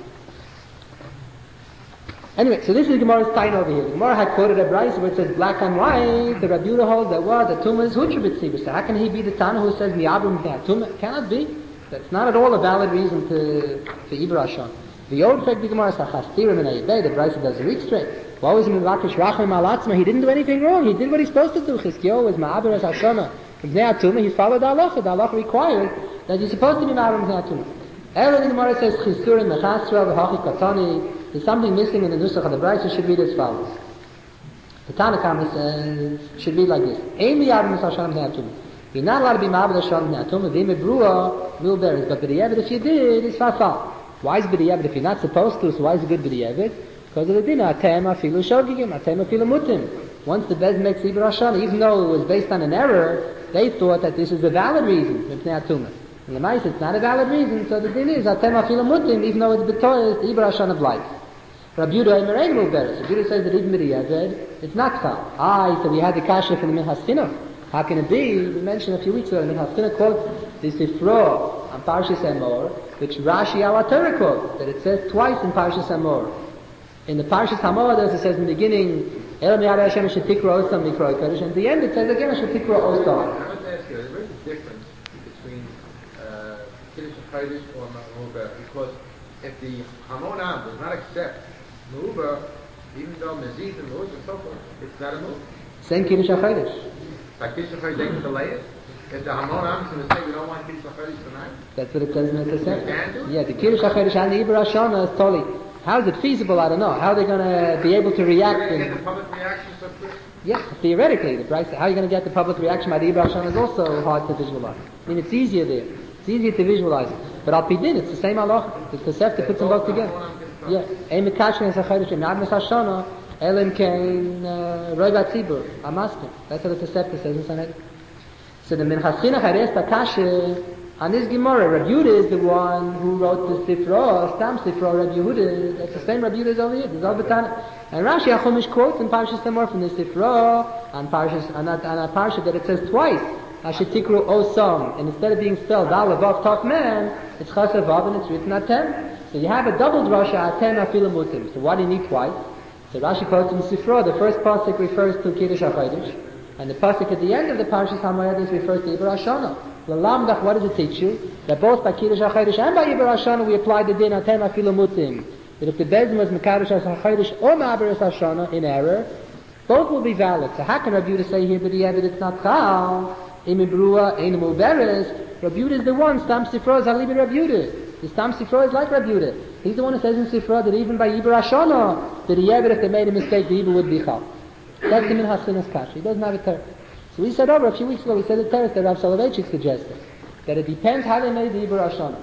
Anyway, so this is Gemara's taina over here. The Gemara had quoted a brayso where it says black and white. The Rabbi Yehuda holds that what the tumah is hutra b'tzibur. So how can he be the tana who says mi'abrim tumah? Cannot be. That's not at all a valid reason to to Ibra Hashem. The old fact the Gemara says chastirim and ayibay. The brayso doesn't read straight. What was Mivakish Rachmim Alatzma? He didn't do anything wrong. He did what he's supposed to do. Chizkiyahu was ma'aber as Hashema. From Bnei Atumah, he followed the halacha. The halacha requires that you're supposed to be ma'aber Bnei Atumah. Aaron in the Gemara says chisurim mechasra v'hachi katani. There's something missing in the nusach of the brayso. Should read as follows. The Tanakhama says should read like this: Ein ma'aber Hashem Bnei Atumah. You're not allowed to be ma'aber Hashem Bnei Atumah. V'im brua milberes. But b'di'evet if you did, it's fafal. Why is b'di'evet if you're not supposed to? So why is it good b'di'evet? Because of the din, atem afilu shogigim, atem afilu mutim. Once the Bez makes Ibra Hashem, even though it was based on an error, they thought that this is a valid reason. And the mice, it's not a valid reason, so the din is atem afilu mutim, even though it's betoyes the Ibra Hashem of life. Rabbi Yehuda Emereg will bear it. Rabbi Yehuda says that even b'di'evet, it's not so. Ah, so we had the kasha from the Minhas Chinuch. How can it be? We mentioned a few weeks ago, the Minhas Chinuch quotes the Sifro on Parshas Emor, which Rashi our Torah quotes, that it says twice in Parshas Emor. In the Parshas Hamor, as it says in the beginning, El Miyad Hashem Shetikra Osam Mikra Kodesh, and at the end it says again Shetikra Osam. I want to ask you, there is a difference between uh, Kiddush HaChodesh or Ma'uba, because if the Hamon Am does not accept Ma'uba, even though Mezid and Ma'uba and so forth, it's not a move. Same Kiddush HaChodesh. Like Kiddush HaChodesh, they can delay it. If the Hamon Am is going to say we don't want Kiddush HaChodesh tonight, that's what it says in the you Tosefta. can do it? Yeah, the Kiddush HaChodesh and the Ibra Shana is totally. How is it feasible? I don't know. How are they going to be able to react? You're going to in- get the public reaction so quick. Yeah, theoretically, the price, how are you going to get the public reaction by the Ibra Shana is also hard to visualize. I mean, it's easier there. It's easier to visualize it. But al pidin, it's the same halacha. The Tosefta puts them both together. Yeah. Ein mekashrin es hachodesh and ad mes hashana elim kein roi batzibur amaskim. That's what the Tosefta says in Sanhedrin. So the Minchas Chinuch Hares Takashe on this Gemara, Rabbi Yehuda is the one who wrote the Sifra, Stam Sifra, Rabbi Yehuda. That's the same Rabbi Yehuda as over here. There's all Betana. And Rashi HaChumash quotes in Parshas Emor from the Sifra on Parshas on that on a Parsha that it says twice Hashetikru Osam, and instead of being spelled Al Vav Tov Man, it's Chasar Vav and it's written Atem. So you have a double drasha Atem Afilu Mutim. So why do you need twice? So Rashi quotes in the Sifra. The first pasuk refers to Kiddush HaChodesh, and the pasuk at the end of the Parshas Hamoedes refers to Ibra Shana. L'lamdach, what does it teach you? That both by Kiddush HaChodesh and by Ibra Shana we apply the din Atem Afilu Mutim. That if the bezin was Mekadosh HaChodesh or Ma'aberes HaShana in error, both will be valid. So how can Rabbi Yehuda say here that he that it's not Chal? Imi Brua, Ein Muberes. Rabbi Yehuda is the one. Stam Sifra is Halibi Rabbi Yehuda. The Stam Sifra is like Rabbi Yehuda. He's the one who says in Sifra that even by Ibra Shana, that he ever, if they made a mistake, the Ibra would be Chal. That's the Minchas Chinuch Kash. He doesn't have a term. So we said over a few weeks ago, we said the terrace that Rav Soloveitchik suggested, that it depends how they made the Ibra Shana.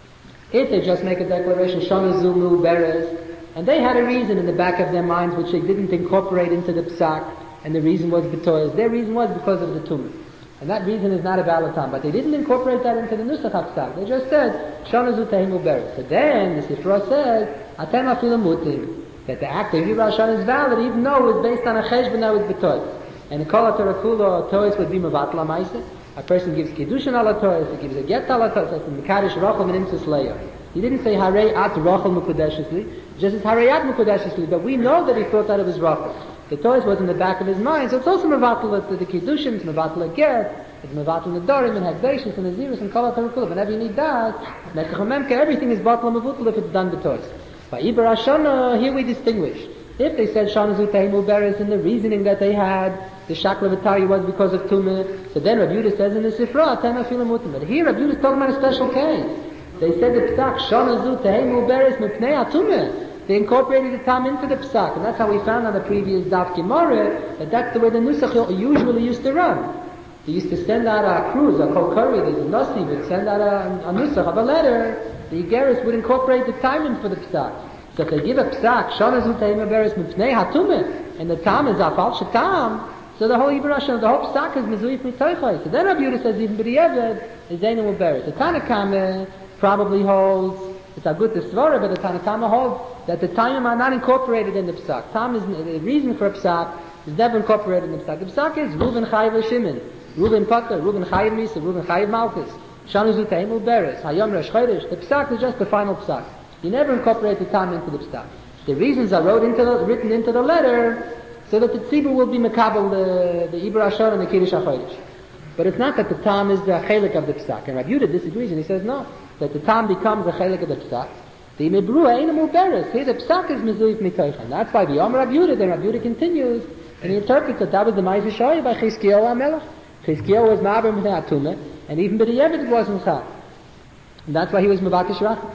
If they just make a declaration, Shana Zumu Beres, and they had a reason in the back of their minds which they didn't incorporate into the Psak, and the reason was B'toyas. Their reason was because of the Tumah. And that reason is not a valid time. But they didn't incorporate that into the Nusach HaPsak. They just said, Shana Zu Tehimu Beres. So then, the Sifra says, Atem Afilu Mutim, that the act of Ibra Shana is valid, even though it was based on a Cheshbon that was B'toyas. And the Kol HaTorah Kulo, Toyas would be Mevatla Maisa. A person gives Kiddushin ala Toyas, he gives a Get ala Toyas, that's in Mekadosh Rachel Menimtzis Leah. He didn't say Harei At Rachel Mukudeshesli, just as Harei At Mukudeshesli, but we know that he thought that it was Rachel. The Toyas was in the back of his mind, so it's also Mevatla the Kiddushin, it's Mevatla Get, it's Mevatla the Dorim, and Hagdashis, and Aziris, and Kol HaTorah Kulo. Whenever you need that, Mekach Memke, everything is Batla Mevutla if it's done B'toyas. By Ibra Shana, here we distinguish. If they said Shana Zu Tehimu Beres, and the reasoning that they had, the Shakla V'tari was because of Tumah, so then Rabbi Yehuda says in the Sifra, Atem Afilu Mutim. But here Rabbi Yehuda is talking about a special case. They said the Psak, Shana Zu Tehimu Beres Mipnei HaTumah. They incorporated the Tam into the Psak, and that's how we found on the previous Daf Gemara, that that's the way the Nusach usually used to run. They used to send out a cruise, a kokari, there's a Nasi, would send out a, a Nusach of a letter, the Igeris would incorporate the timing for the Psak. So if they give a Psak, Shana Zu Tehimu Beres Mipnei HaTumah, and the Tam is Afal Shatam, so the whole Ibra Shana, the whole Psak is Mezuif Mitoichai. So then Rabbi Yehuda says even B'di'eved is Zainu Uberes. The Tanakama probably holds, it's a good Svara, but the Tanakama holds that the Taimim are not incorporated in the Psak. Tam is, the reason for a Psak is never incorporated in the Psak. The Psak is Reuven Chayiv Shimon, Reuven Potter, Reuven Chayiv Misa, Reuven Chayiv Malchus, Shana Zu Tehimu Beres, Hayom Rosh Chodesh. The Psak is just the final Psak. You never incorporate the Tam into the Psak. The reasons are wrote into the, written into the letter, so that the tzibur will be mekabel the the Ibra Shana and the Kiddush HaChodesh. But it's not that the Tam is the chelik of the Psak. And Rabbi Yehuda disagrees and he says no, that the Tam becomes the chelik of the Psak. The Mebrua ain't a muberes. Here the Psak is mezuif mitoichan. That's why the Yom Rabbi Yehuda, then Rabbi Yehuda continues and he interprets that that was the Ma'aseh Shoyah by Chizkiyahu HaMelech. Chizkiyahu was ma'aber m'nei atumah, and even b'di'eved it wasn't chal. And that's why he was mevakish rachel.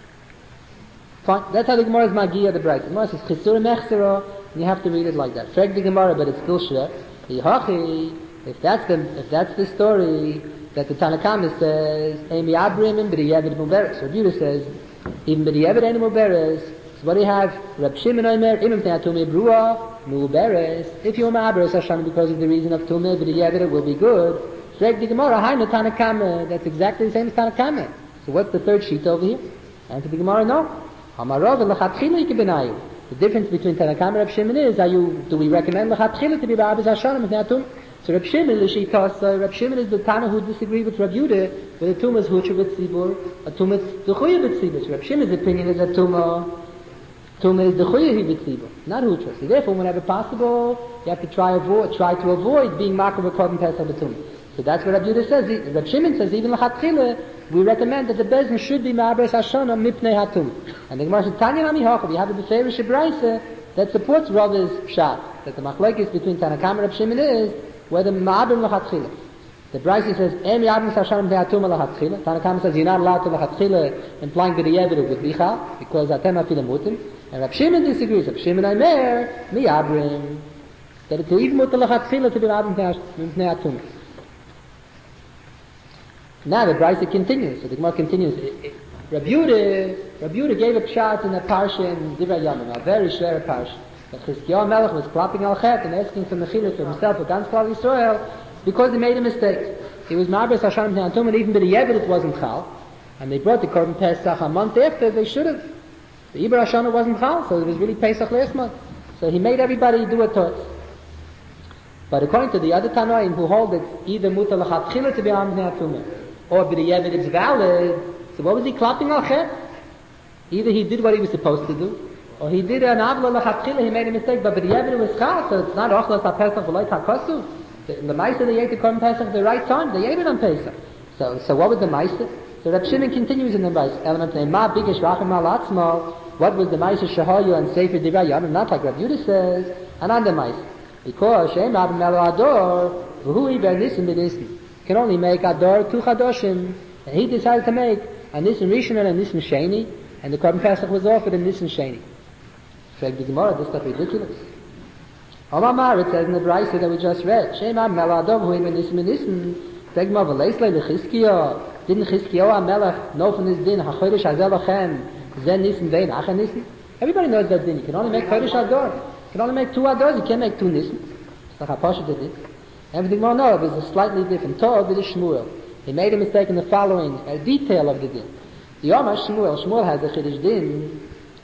Fine. That's how the Gemara is Magiya the Brayta. The Gemara says Chisur Mechzera, and you have to read it like that. Frag the Gemara, but it's still shre. Yihachi, if that's the if that's the story that the Tanakama says, Emi Abrim and B'di'eved Muberes. Rabbi Yehuda says, even B'di'eved ain't Muberes. So what do you have? Reb Shimon Omer, Imam Tei Atumei Brua, Muberes. If you're Ma'aberes Hashem because of the reason of Tumei, B'di'eved it will be good. Frag the Gemara, Hai no Tanakama. That's exactly the same as Tanakama. So what's the third sheet over here? Answer the Gemara, no. The difference between Tanakam and Reb Shimon is, are you, do we recommend L'chatchila to be Ba'abis Hashanah? So Reb Shimon, L'Shitasa, Reb Shimon is the Tana who disagreed with Reb Yehuda, where the Tumah is Hucha B'tzibur, a Tumah is D'chuya B'tzibur. So Reb Shimon's opinion is that Tumah, Tumah is D'chuya B'tzibur, not Hucha. So therefore, whenever possible, you have to try avoid, try to avoid being Makar B'Korban Pesach B'Tumah. So that's what Reb Yehuda says. Reb Shimon says, even L'Chatchila, we recommend that the Bezin should be Ma'abres Hashana Mipnei HaTumah. And the Gemara says, Tanya Nami Hachav, you have a Beferish Braisa that supports Rav's Pshat, that the Machlokes between Tanakam and Reb Shimon is whether Ma'abim L'Chatchila. The Braisa says, Em Ya'abim Hashana Mipnei HaTumah L'Chatchila. Tanakam says, you're not allowed to L'Chatchila, implying that the Yevid would be Chal, because Atem Afilim Mutim. And Reb Shimon disagrees. Reb Shimon Aimer, Mi'abrim. That it's even Mutim L'Chatchila to be Ma'abim Mipnei HaTumah. Now the Braisa continues. So the Gemara continues. Rabbi Yehuda, Rabbi Yehuda gave a shot in a parsha in Divrei Yamim, a very share parsha. That Chizkiyahu Melech was clapping al chet and asking for mechila for himself against Klal Yisrael because he made a mistake. He was Ma'abres Hashem B'nei Atum, and even by the Yevid it wasn't Chal. And they brought the Korban Pesach a month after they should have. The Iber Hashanah wasn't Chal, so it was really Pesach last month. So he made everybody do a torch. But according to the other Tanoim who hold it's either Mutar L'Chatchila to be Am B'nei Atum, or by the Yevid it's valid. So what was he clapping al chet? Either he did what he was supposed to do, or he did an avla l'chatchila, he made a mistake, but the Yevid was chal, so it's not ochlas ha-pesach v'loit ha-kosu. The Maisa, they ate the Korban Pesach at the right time, they ate it on Pesach. So, so what was the Maisa? So Reb Shimon continues in the Maisa, element name, ma bigish rachim al-atzmo, what was the Maisa shahayu and Sefer Divrei Yamim, not like Reb Yehuda says, and on the Maisa. Because, Shem Rabbi Melo Ador, v'hu iber nisim b'nisim, can only make Ador two chadoshim, and he decided to make a Nisan Rishon and a Nisan Sheni, and the Korban Pesach was offered in Nisan Sheni. So the Gemara, this stuff is ridiculous. Omar, it says in the Braisa that we just read, Shema Meladov hu im Nisan Nisan, Tegma v'leislei l'Chizkiyo, didn't Chizkiyo HaMelech know from his din, HaChodesh Hazel Lachem, Zen Nisan Vein Acha Nisan? Everybody knows that din, you can only make Chodesh Ador. You can only make two Adors, you can't make two Nisan. It's like HaPasha did it. Everything more no, it was a slightly different. Torah did Shmuel. He made a mistake in the following a detail of the din. The Yom Shmuel, Shmuel has a Chiddush din,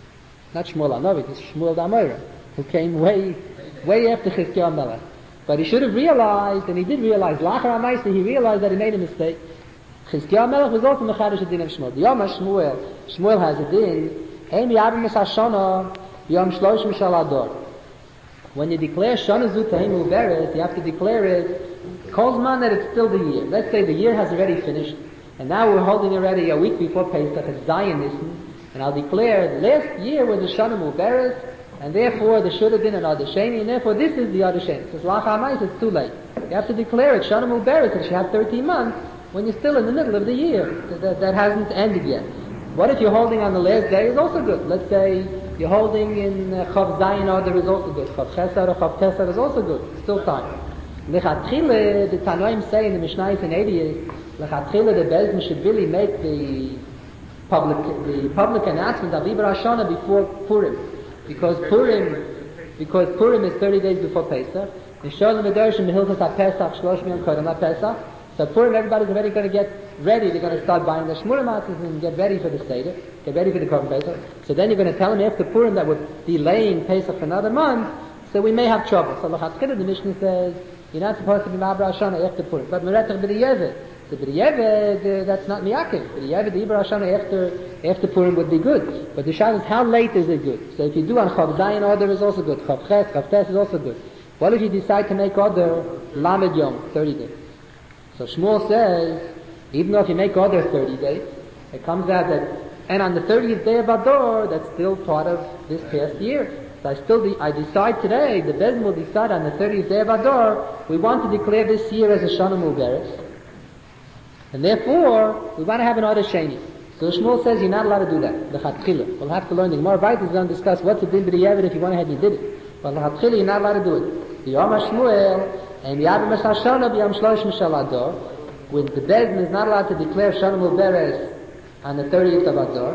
not Shmuel Anovi, it's Shmuel Damoira, who came way, way after Chizkiyahu Melech. But he should have realized, and he did realize, Lachar HaMaisa, he realized that he made a mistake. Chizkiyahu Melech was also Mechadish din of Shmuel. The Yom Shmuel, Shmuel has a din, Ein Yabim Es Hashana, Yom Shlosh Mishal Ador. When you declare Shana Zutahim Uberes, you have to declare it Kozman that it's still the year. Let's say the year has already finished, and now we're holding already a week before Pesach, it's Zion Nisan, and I'll declare last year was the Shana Muberes, and therefore there should have been an Adar Sheni, and therefore this is the Adar Sheni. So Lach HaMais, it's too late. You have to declare it Shana Muberes, and you have thirteen months, when you're still in the middle of the year. That, that, that hasn't ended yet. What if you're holding on the last day is also good? Let's say you're holding in uh, Chav Zayin Adar is also good. Chav Chesar or Chav Tesar is also good. Still time. Lechatchila, the Tanoim say in the Mishnayos and eighty-eight, Lechatchila, the Bezdin should really make the public, the public announcement of Iber Hashanah before Purim. Because Purim, because Purim is thirty days before Pesach. Nisholim V'dershim Mehilchas HaPesach, Shlosh Miyam Kodem HaPesach. So Purim, everybody's already going to get ready. They're going to start buying their Shmura Matzahs and get ready for the Seder, get ready for the Korban Pesach. So then you're going to tell them after Purim that we're delaying Pesach for another month, so we may have trouble. So Lechatchila, the Mishnah says, you're not supposed to be Ma'abra Hashanah after Purim. But Meretach B'Diyevet. So B'Diyevet, uh, that's not Miyakim. B'Diyevet, the Ibra Hashanah after, after Purim would be good. But the Shad is, how late is it good? So if you do on Chav Zayin order is also good. Chav Ches, Chav Tes is also good. What if you decide to make order Lamed Yom, thirty days? So Shmuel says, even though if you make order thirty days, it comes out that, and on the thirtieth day of Ador, that's still part of this past year. So I still, de- I decide today, the Bezdin will decide on the thirtieth day of Adar, we want to declare this year as a Shana Muberes. And therefore, we want to have an Adar Sheni. So Shmuel says you're not allowed to do that. The Chatchila. We'll have to learn. The Gemara Vayt is going to discuss what's the din b'di'evet if you went ahead and you did it. But the Chatchila, you're not allowed to do it. The Yom HaShmuel, and Yabim Es Hashana b'Yom Shlosh Mishal Adar, when the Bezdin is not allowed to declare Shana Muberes on the thirtieth of Adar,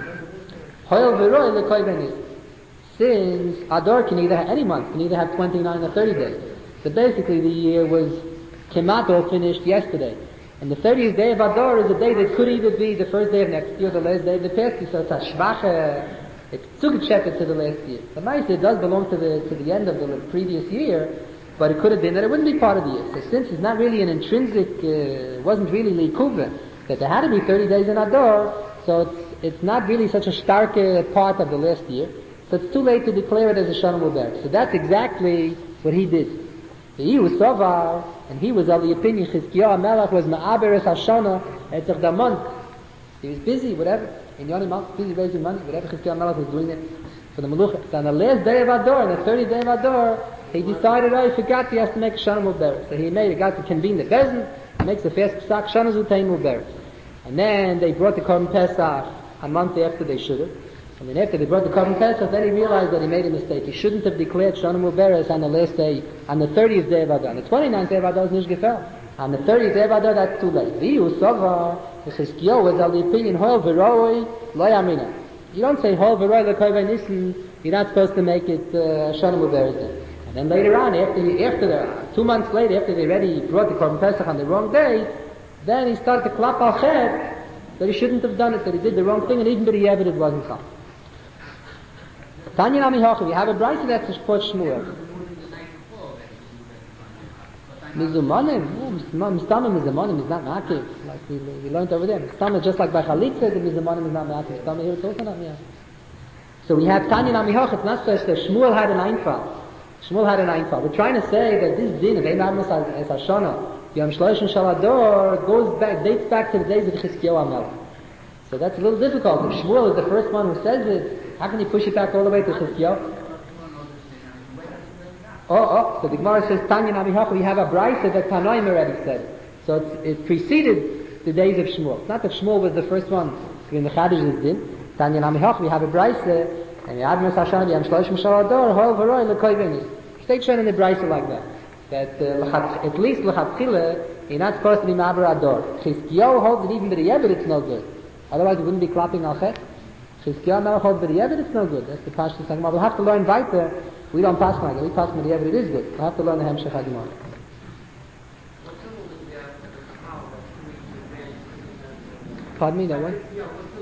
Hoyel V'roi L'Koy Benis. Since Adar can either have, any month can either have twenty-nine or thirty days. So basically the year was Kemato finished yesterday. And the thirtieth day of Adar is a day that could either be the first day of next year or the last day of the past year. So it's a shvache, it's zugecheppet to the last year. The Maisa does belong to the, to the end of the previous year, but it could have been that it wouldn't be part of the year. So since it's not really an intrinsic, uh, wasn't really likuva, that there had to be thirty days in Adar, so it's, it's not really such a stark uh, part of the last year. So it's too late to declare it as a Shana Mubarak. So that's exactly what he did. He was Sovar, and he was of the opinion Chizkiyahu HaMelech was Ma'aberes HaShana Etzach Damon. He was busy, whatever. In Yoni Malch, busy raising money, whatever Chizkiyahu HaMelech was doing it for the Melucha. So on the last day of Adar, on the thirtieth day of Adar, he decided, oh, he forgot he has to make a Shana Mubarak. So he made a guy to convene the Bezin, makes the first Pesach, Shana Zutein Mubarak. And then they brought the Korban Pesach a month after they should have. And then after they brought the Korban Pesach, then he realized that he made a mistake. He shouldn't have declared Shana Mubarak on the last day, on the thirtieth day of Adar. On the twenty-ninth day of Adar is Nish Gefel. On the thirtieth day of Adar, that's too late. Viyu Sovar, the Chizkiyahu was of the opinion, Hoil Veroi, Lo Yamina. You don't say Hoil Veroi, Lo Koivay Nissen, you're not supposed to make it uh, Shana Mubarak. And then later on, after, after the, two months later, after they already brought the Korban Pesach on the wrong day, then he started to clap al chet that he shouldn't have done it, that he did the wrong thing, and even but he evidence wasn't come. Tanya Nami Hocha, we have a brayta that supports Shmuel. Mizumanim, Mistamim Mizumanim is not Ma'akiv, like we, we learned over there. Mistamim, just like by Chalitza, the Mizumanim is not Ma'akiv. Mistamim here, it's also not Ma'akiv. So we have Tanya Nami Hocha, it's not such that Shmuel had an Einfall. Shmuel had an Einfall. We're trying to say that this din of Ein Amis as Hashana, Yom Shloshim Shel Adar, goes back, dates back to the days of Chizkiyahu HaMelech. So that's a little difficult. If Shmuel is the first one who says it, how can you push it back all the way to Chizkiyahu? Oh, oh, so the Gemara says, Tanya Navi Hacha, we have a brayta that Tanoim already said. So it's, it preceded the days of Shmuel. It's not that Shmuel was the first one in the Chadish din. Tanya Navi Hacha, we have a brayta, and we have Meshachar, Yom Shloshim Shel Adar, Hol V'roi L'Koivenis. Stay shown in the brayta like that. That uh, at least L'Chatchila, you're not supposed to be Ma'aber Adar. Chizkiyahu holds that even by the Yevit it's no good. Otherwise it wouldn't be clapping al chet. Chizkiyahu HaMelech holds by the Yevit it's no good. That's the Pashtus HaGemara. We'll have to learn weiter. We don't pass like it. We pass by the Yevit it is good. We'll have to learn the Hemshech HaGemara. Pardon me, that one?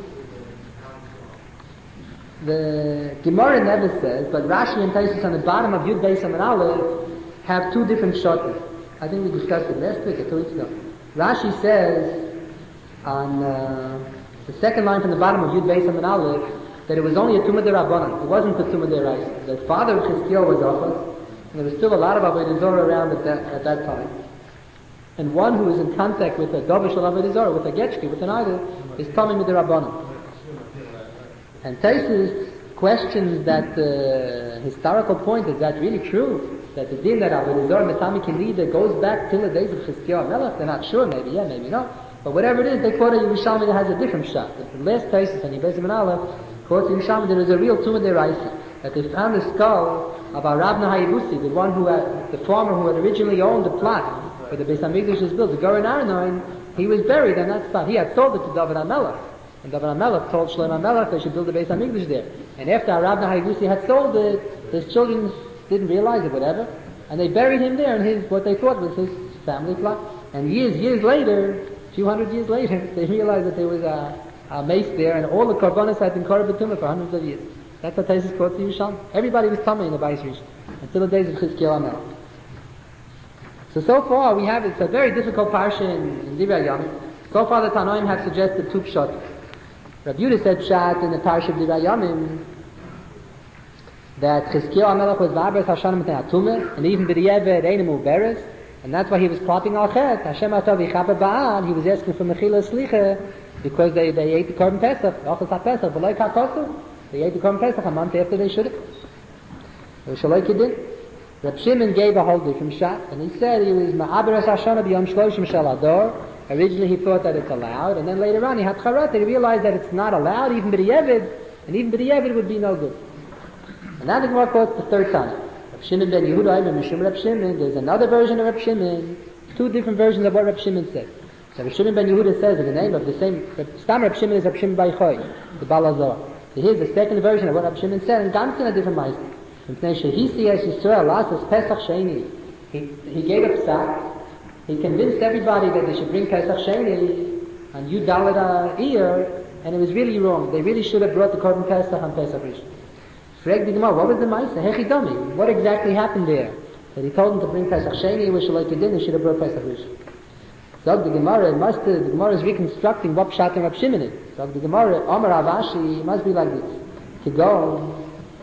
The Gemara never says, but Rashi and Taisus on the bottom of Yud Beis Amud Aleph have two different shottas. I think we discussed it last week or two weeks ago. Rashi says on uh, the second line from the bottom of Yud Beis Amud Aleph that it was only a Tumah D'Rabbanan. It wasn't a Tumah D'Oraisa. The father of Chizkiyahu was Achaz, and there was still a lot of Avodah Zarah around at that, at that time. And one who is in contact with a Dovish of Avodah Zarah, with a Getchki, with an idol, is Tamim D'Rabbanan. And Taisus questions that uh, historical point, is that really true? That the din that Avodah Zarah Metami Kinida goes back till the days of Chizkiyahu HaMelech? They're not sure, maybe yeah, maybe no. But whatever it is, they quote a Yerushalmi that has a different shot. The last Taisus on Yud Beis Amud Aleph quotes Yerushalmi that there was a real Tumah D'Oraisa. That they found the skull of Arabna Hayebusi, the one who had, the farmer who had originally owned the plot where the Beis HaMikdash was built, the Goren Aranoin, he was buried on that spot. He had sold it to David HaMelech. And David HaMelech told Shlomo HaMelech they should build the Beis HaMikdash there. And after Arabna Hayebusi had sold it, his children didn't realize it, whatever, and they buried him there in his, what they thought was his family plot. And years, years later, a few hundred years later, they realized that there was a, a mace there, and all the Korbanos had been Korban Tumah for hundreds of years. That's what Taisus quotes to Yerushalmi. Everybody was Tumah in the Beis Rish until the days of Chizkiyahu HaMelech. So, so far we have, it's a very difficult parsha in, in Divrei Yamim. So far the Tanoim have suggested two pshat. Rabbi Yehuda said pshat in the parsha of Divrei Yamim that Chizkiyahu HaMelech was V'aberes Hashanah M'tei HaTumah, and even B'di'eved Einim U'beres, and that's why he was clapping al chet. Hashem Atav Yichapeh Ba'ad, he was asking for Mechila Slicha, because they, they ate the Korban Pesach, Ochos HaPesach, V'loi Kakosu, they ate the Korban Pesach a month after they should have. It was Shaloi Kedin. Reb Shimon gave a whole different shot, and he said he was Ma'aberes Hashanah B'yom Shloshim Shel Adar. Originally he thought that it's allowed, and then later on he had Charat, he realized that it's not allowed, even B'di'eved, and even B'di'eved would be no good. And now the Gemara quotes the third time. Reb Shimon ben Yehuda, Reb Shimon, Reb Shimon. There's another version of Reb Shimon, two different versions of what Reb Shimon said. So Reb Shimon ben Yehuda says in the name of the same, Stam Reb Shimon is Reb Shimon Bar Yochai, the Baal HaZohar. So here's the second version of what Reb Shimon said, and Gamkin a different ma'aseh. He he gave a psak. He convinced everybody that they should bring Pesach Sheni on Yud Dalet Iyar, and it was really wrong. They really should have brought the Korban Pesach on Pesach Rishon. Frag the Gemara, what was the ma'aseh? Hechidami. What exactly happened there? that he told him to bring Pesach Sheni, which like he did, he should have brought Pesach Rishon. So the Gemara, it must, the Gemara is reconstructing what Pshat and Rab Shimon is. So the Gemara, Amar Avashi, it must be like this. To go.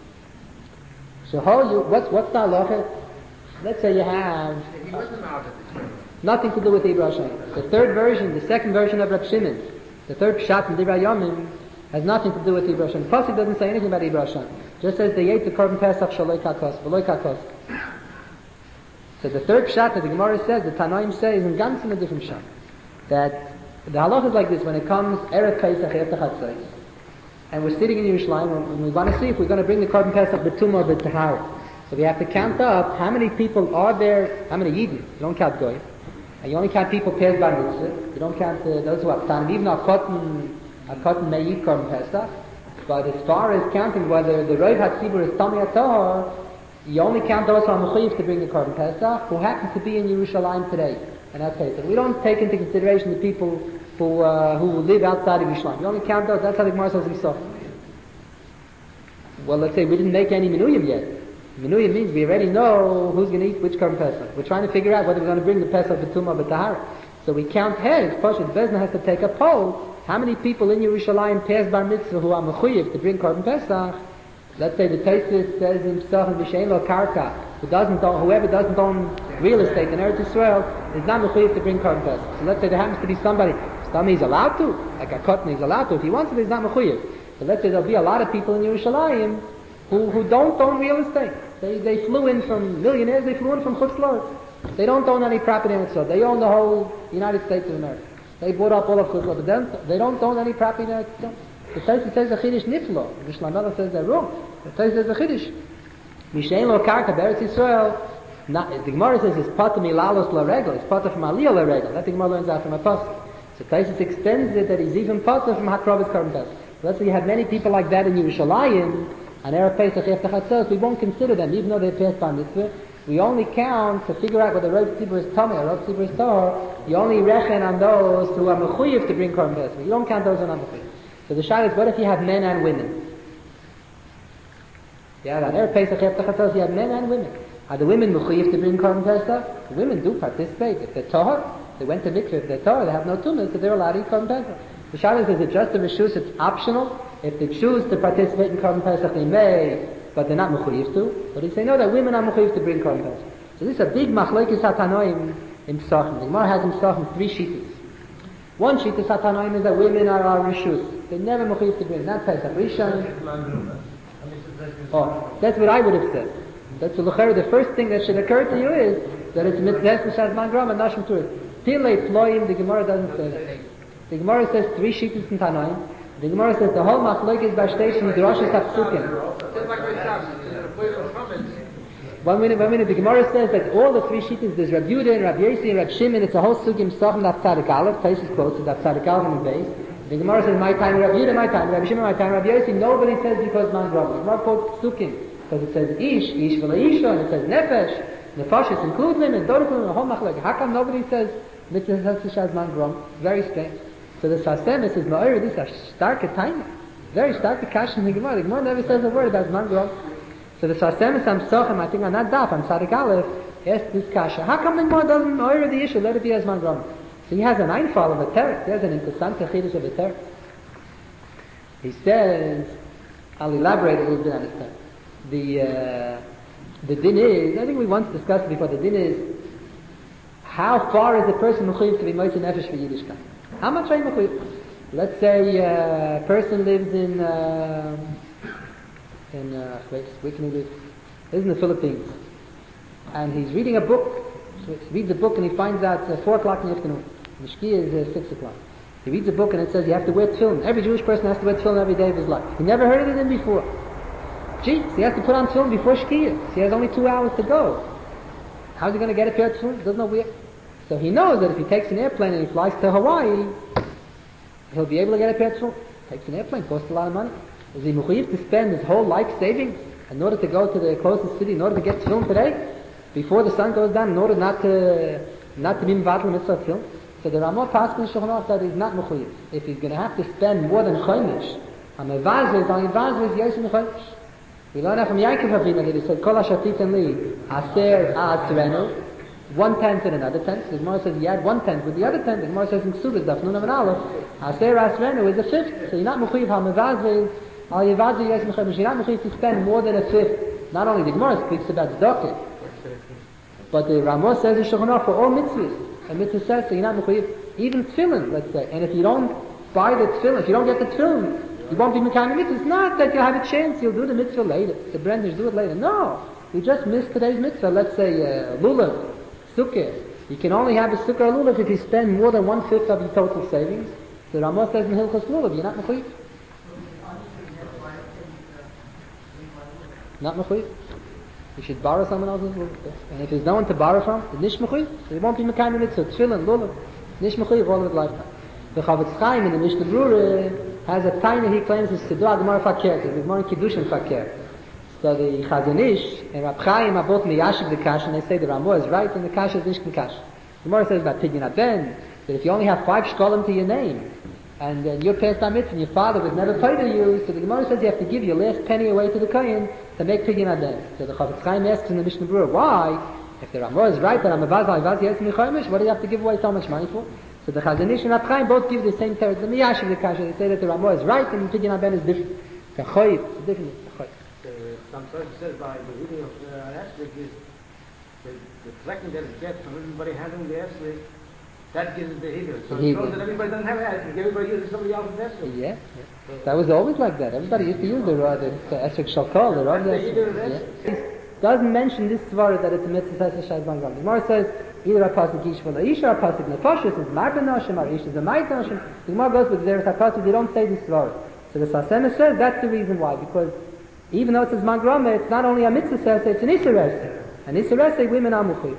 So how you, what's, what's the halacha? Let's say you have He wasn't out at the time. nothing to do with Ibra Hashem. The third version, the second version of Rab Shimon, the third Pshat in Divrei Yomim, has nothing to do with Ibra Hashem. The Pasuk doesn't say anything about Ibra Hashem. Just says they ate the korban Pesach shaloi kakos, v'loi kakos. So the third Pshat that the Gemara says, the Tanoim say, is in ganz in a different Pshat. That the halacha is like this: when it comes Erev Pesach Erev Chatzos, and we're sitting in Yerushalayim, and we want to see if we're going to bring the korban Pesach b'tumah or b'tahara. So we have to count up how many people are there, how many Yidden. You don't count Goy, and you only count people pairs by mitzvah. You don't count uh, those who are Tanim, even a cotton, a cotton me'id korban Pesach. But as far as counting whether the Rov HaTzibur is Tamei HaTahor, you only count those who are mechuyev to bring the korban Pesach, who happen to be in Yerushalayim today. And that's Pesach. We don't take into consideration the people who uh, who live outside of Yerushalayim. You only count those. That's how the Gemara says we saw. Well, let's say we didn't make any menuyim yet. Menuyim means we already know who's going to eat which korban Pesach. We're trying to figure out whether we're going to bring the Pesach b'tumah or b'tahara. So we count heads. First, the Bezna has to take a poll. How many people in Yerushalayim pass bar mitzvah who are mechuyev to bring korban Pesach? Let's say the Tosfos says in Pesach V'shein lo karka, who doesn't own, whoever doesn't own real estate in Eretz Yisrael is not mechuyev to bring korban Pesach. So let's say there happens to be somebody, somebody he's allowed to, like a cotton he's allowed to. If he wants to, he's not mechuyev. So let's say there'll be a lot of people in Yerushalayim who who don't own real estate. They they flew in from millionaires. They flew in from Chutz La'aretz. They don't own any property in Israel. They own the whole United States of America. They bought up all of Chutz La'aretz, but then they don't own any property in Eretz Yisrael. The Tosfos says a chiddush niflo. The Shlomo says they're wrong. The Tosfos says a chiddush. Mishein lo karka be'Eretz Yisrael. The Gemara says it's pata milalos la regel. It's pata from aliyah la regel. That the Gemara learns out from a pasuk. So Tosfos extends it that he's even pata from hakravis korban Pesach. Let's say you have many people like that in Yerushalayim, and Erev Pesach after Chatzos, we won't consider them, even though they passed by mitzvah. We only count to figure out whether Rov Tzibur is Tamei or Rov Tzibur is Tahor. You only reckon on those who are mechuyev to bring korban Pesach. You don't count those who are not mechuyev. So the shayla is, what if you have men and women? Yeah, on Erev Pesach after Chatzos, you have men and women. Are the women mechuyev to bring korban Pesach? The women do participate. If they're Tahor, they went to mikveh. If they're Tahor, they have no tumas, so they're allowed to eat korban Pesach. The shayla is, is it just a reshus? It's optional. If they choose to participate in korban Pesach, they may, but they're not mechuyev to. But he say no, that women are mechuyev to bring korban Pesach. So this is a big machlokes hatanoim in Pesachim. The Gemara has in Pesachim three shittas. One shittas hatanoim is that women are our reshus. They never mechuyev to bring. Not Pesach Rishon. Oh, that's what I would have said. That's what the first thing that should occur to you is that it's mitzvah l'shas mangram and nashim turis. Pilei ployim. The Gemara doesn't say that. The Gemara says three shittas in Tanoim. The Gemara says the whole machlokes by station is Rosh HaPsukim. One minute, one minute. The Gemara says that all the three shittas, there's Rabbi Yehuda and Rabbi Yossi and Rabbi Shimon. It's a whole sugim sochem daf tzadik aleph. Place is close to daf tzadik aleph in the base. The Gemara says my time, Rabbi Yehuda, my time, Rabbi Shimon, my time, Rabbi Yossi. Nobody says because man grab. The Gemara quotes psukim because it says ish, ish v'la isha, and it says nefesh. Nefashis include women, don't include the whole machlokes. How come nobody says mitzvah l'shas man grab? Very strange. So the Sasem says, Ma'ir, this is a stark time. Very stark kash in the Gemara. The Gemara never says a word about Zman Grom. So the Sasem is, I'm Sochem, I think on that daf, on Tzadik Aleph, asked this kasha. How come the Gemara doesn't Ma'ir the issue? Let it be as Zman Grom. So he has an einfall of a teretz. He has an interessant chiddush of a teretz. He says, I'll elaborate a little bit on this teretz. The, uh, the din is, I think we once discussed it before, the din is, how far is a person mechuyev to be motzei nefesh for Yiddishkeit? How much are you mechuyev? Let's say uh, a person lives in uh, in uh, where can he live? Lives in the Philippines, and he's reading a book. So he reads a book and he finds out it's uh, four o'clock in the afternoon. The shkia is uh, six o'clock. He reads a book and it says you have to wear tefillin. Every Jewish person has to wear tefillin every day of his life. He never heard of it before. Gee, so he has to put on tefillin before shkia. So he has only two hours to go. How's he going to get a pair of tefillin? Doesn't know where. So he knows that if he takes an airplane and he flies to Hawaii, he'll be able to get a pair of tefillin. Takes an airplane, costs a lot of money. Is he mechuyev to spend his whole life savings in order to go to the closest city, in order to get tefillin today, before the sun goes down, in order not to not to be mevatel mitzvah tefillin? So the Ramah passes in Shulchan Aruch that he's not mechuyev. If he's going to have to spend more than chomish, a mevazah is only mevazah is yosem chomish. We learn that from Yaakov Avinu that he said, Kol Ashatitan Li, Aser A'atzrenu, one tenth and another tenth. The Gemara says you add one tenth with the other tenth. The Gemara says in Ksubas, Daf Nun Amin Aleph, Aser A'atzrenu is a fifth. So you're not Mechuyev HaMevazel, Al Yevazel Yes Mechuyev. You're not Mechuyev to spend more than a fifth. Not only the Gemara speaks about tzedakah, but the Ramah says in Shulchan Aruch for all mitzvahs. A mitzvah says so you're not Mechuyev, even tefillin, let's say. And if you don't buy the tefillin, if you don't get the tefillin, you won't be Mekayim mitzvah. It's not that you'll have a chance, you'll do the mitzvah later. The Brenders do it later. No. You just missed today's mitzvah. Let's say uh, lulav, sukkah. You can only have a sukkah or lulav if you spend more than one-fifth of your total savings. The Ramah says in Hilchos Lulav, you're not Mechuyev. Not Mechuyev. You should borrow someone else's lulav. And if there's no one to borrow from, it's Nish Mechuyev. So you won't be Mekayim mitzvah. Tefillin, lulav. Nish Mechuyev all of his lifetime. The Chavetz Chaim in the Mishnah Brura has a tiny, he claims, is Siddur Gemara Fakir, the Gemara Kiddushin Fakir. So the Chazon Ish and Rab Chaim are both miyashiv the Kasha, and they say the Ramah is right and the Kasha is Nishkin Kasha. The Gemara says about Pidyon Ben that if you only have five shkolim to your name, and then you're passed on mitzvah and your father was never paid to you, so the Gemara says you have to give your last penny away to the Kohen to make Pidyon Ben. So the Chavetz Chaim asks in the Mishnah Brura, why? If the Ramah is right that I'm a Vazal, Vazal Yes Mechoimish, what do you have to give away so much money for? So the Chazon Ish and Rab Chaim both give the same terms. The miyashiv the Kasha, they say that the Ramah is right and the Pidyon Ben is different. The Choyv is different. Some source says by the reading of the uh, aspect is the, the collecting that it gets from everybody having the aspect, that gives the behavior. So it shows that everybody doesn't have aspect, everybody uses somebody else's aspect. Yeah, yeah. So that was always like that. Everybody used to use the uh, the, the aspect shalkal, the Rav. It doesn't mention this svara that it's a mitzvah says Shai Bangam. The Gemara says either a pasuk yishva Isha, a pasuk nefashis is marben nashim, or Isha is a ma'it nashim. The Gemara goes with zeres hakasuk. They don't say this svara. So the Sasema says that's the reason why, because even though it says Mangrama, it's not only a mitzvah says, it's an Isserese. An Isserese, women are Mechuyev.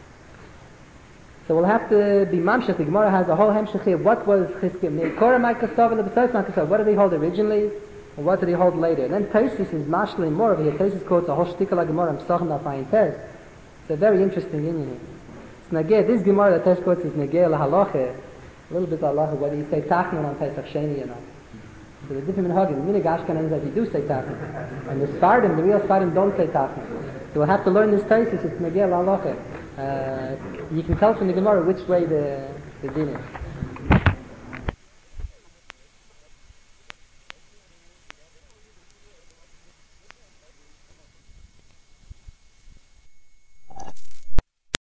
So we'll have to be Mamshech. The Gemara has a whole Hemshech here. What was Chizkim? Neikora Ma'ikasav and the B'sais Ma'ikasav. What did he hold originally? And what did he hold later? And then Taisus is mashli more over here. Taisus quotes a whole shtikal like Gemara, Psachim Nafayin Tez. It's a very interesting union here. It's Nageh, this Gemara that Taisus quotes is Nageh Lahalacha. A little bit Halacha, whether you say Tachnon on Pesach Sheni or not. So the different minhagim, the minig Ashkenaz that you do say Tachnon. And the Sfardim, the real Sfardim don't say Tachnon. So we'll have to learn this Taisus, it's Nageh Lahalacha. Uh, you can tell from the Gemara which way the, the din is.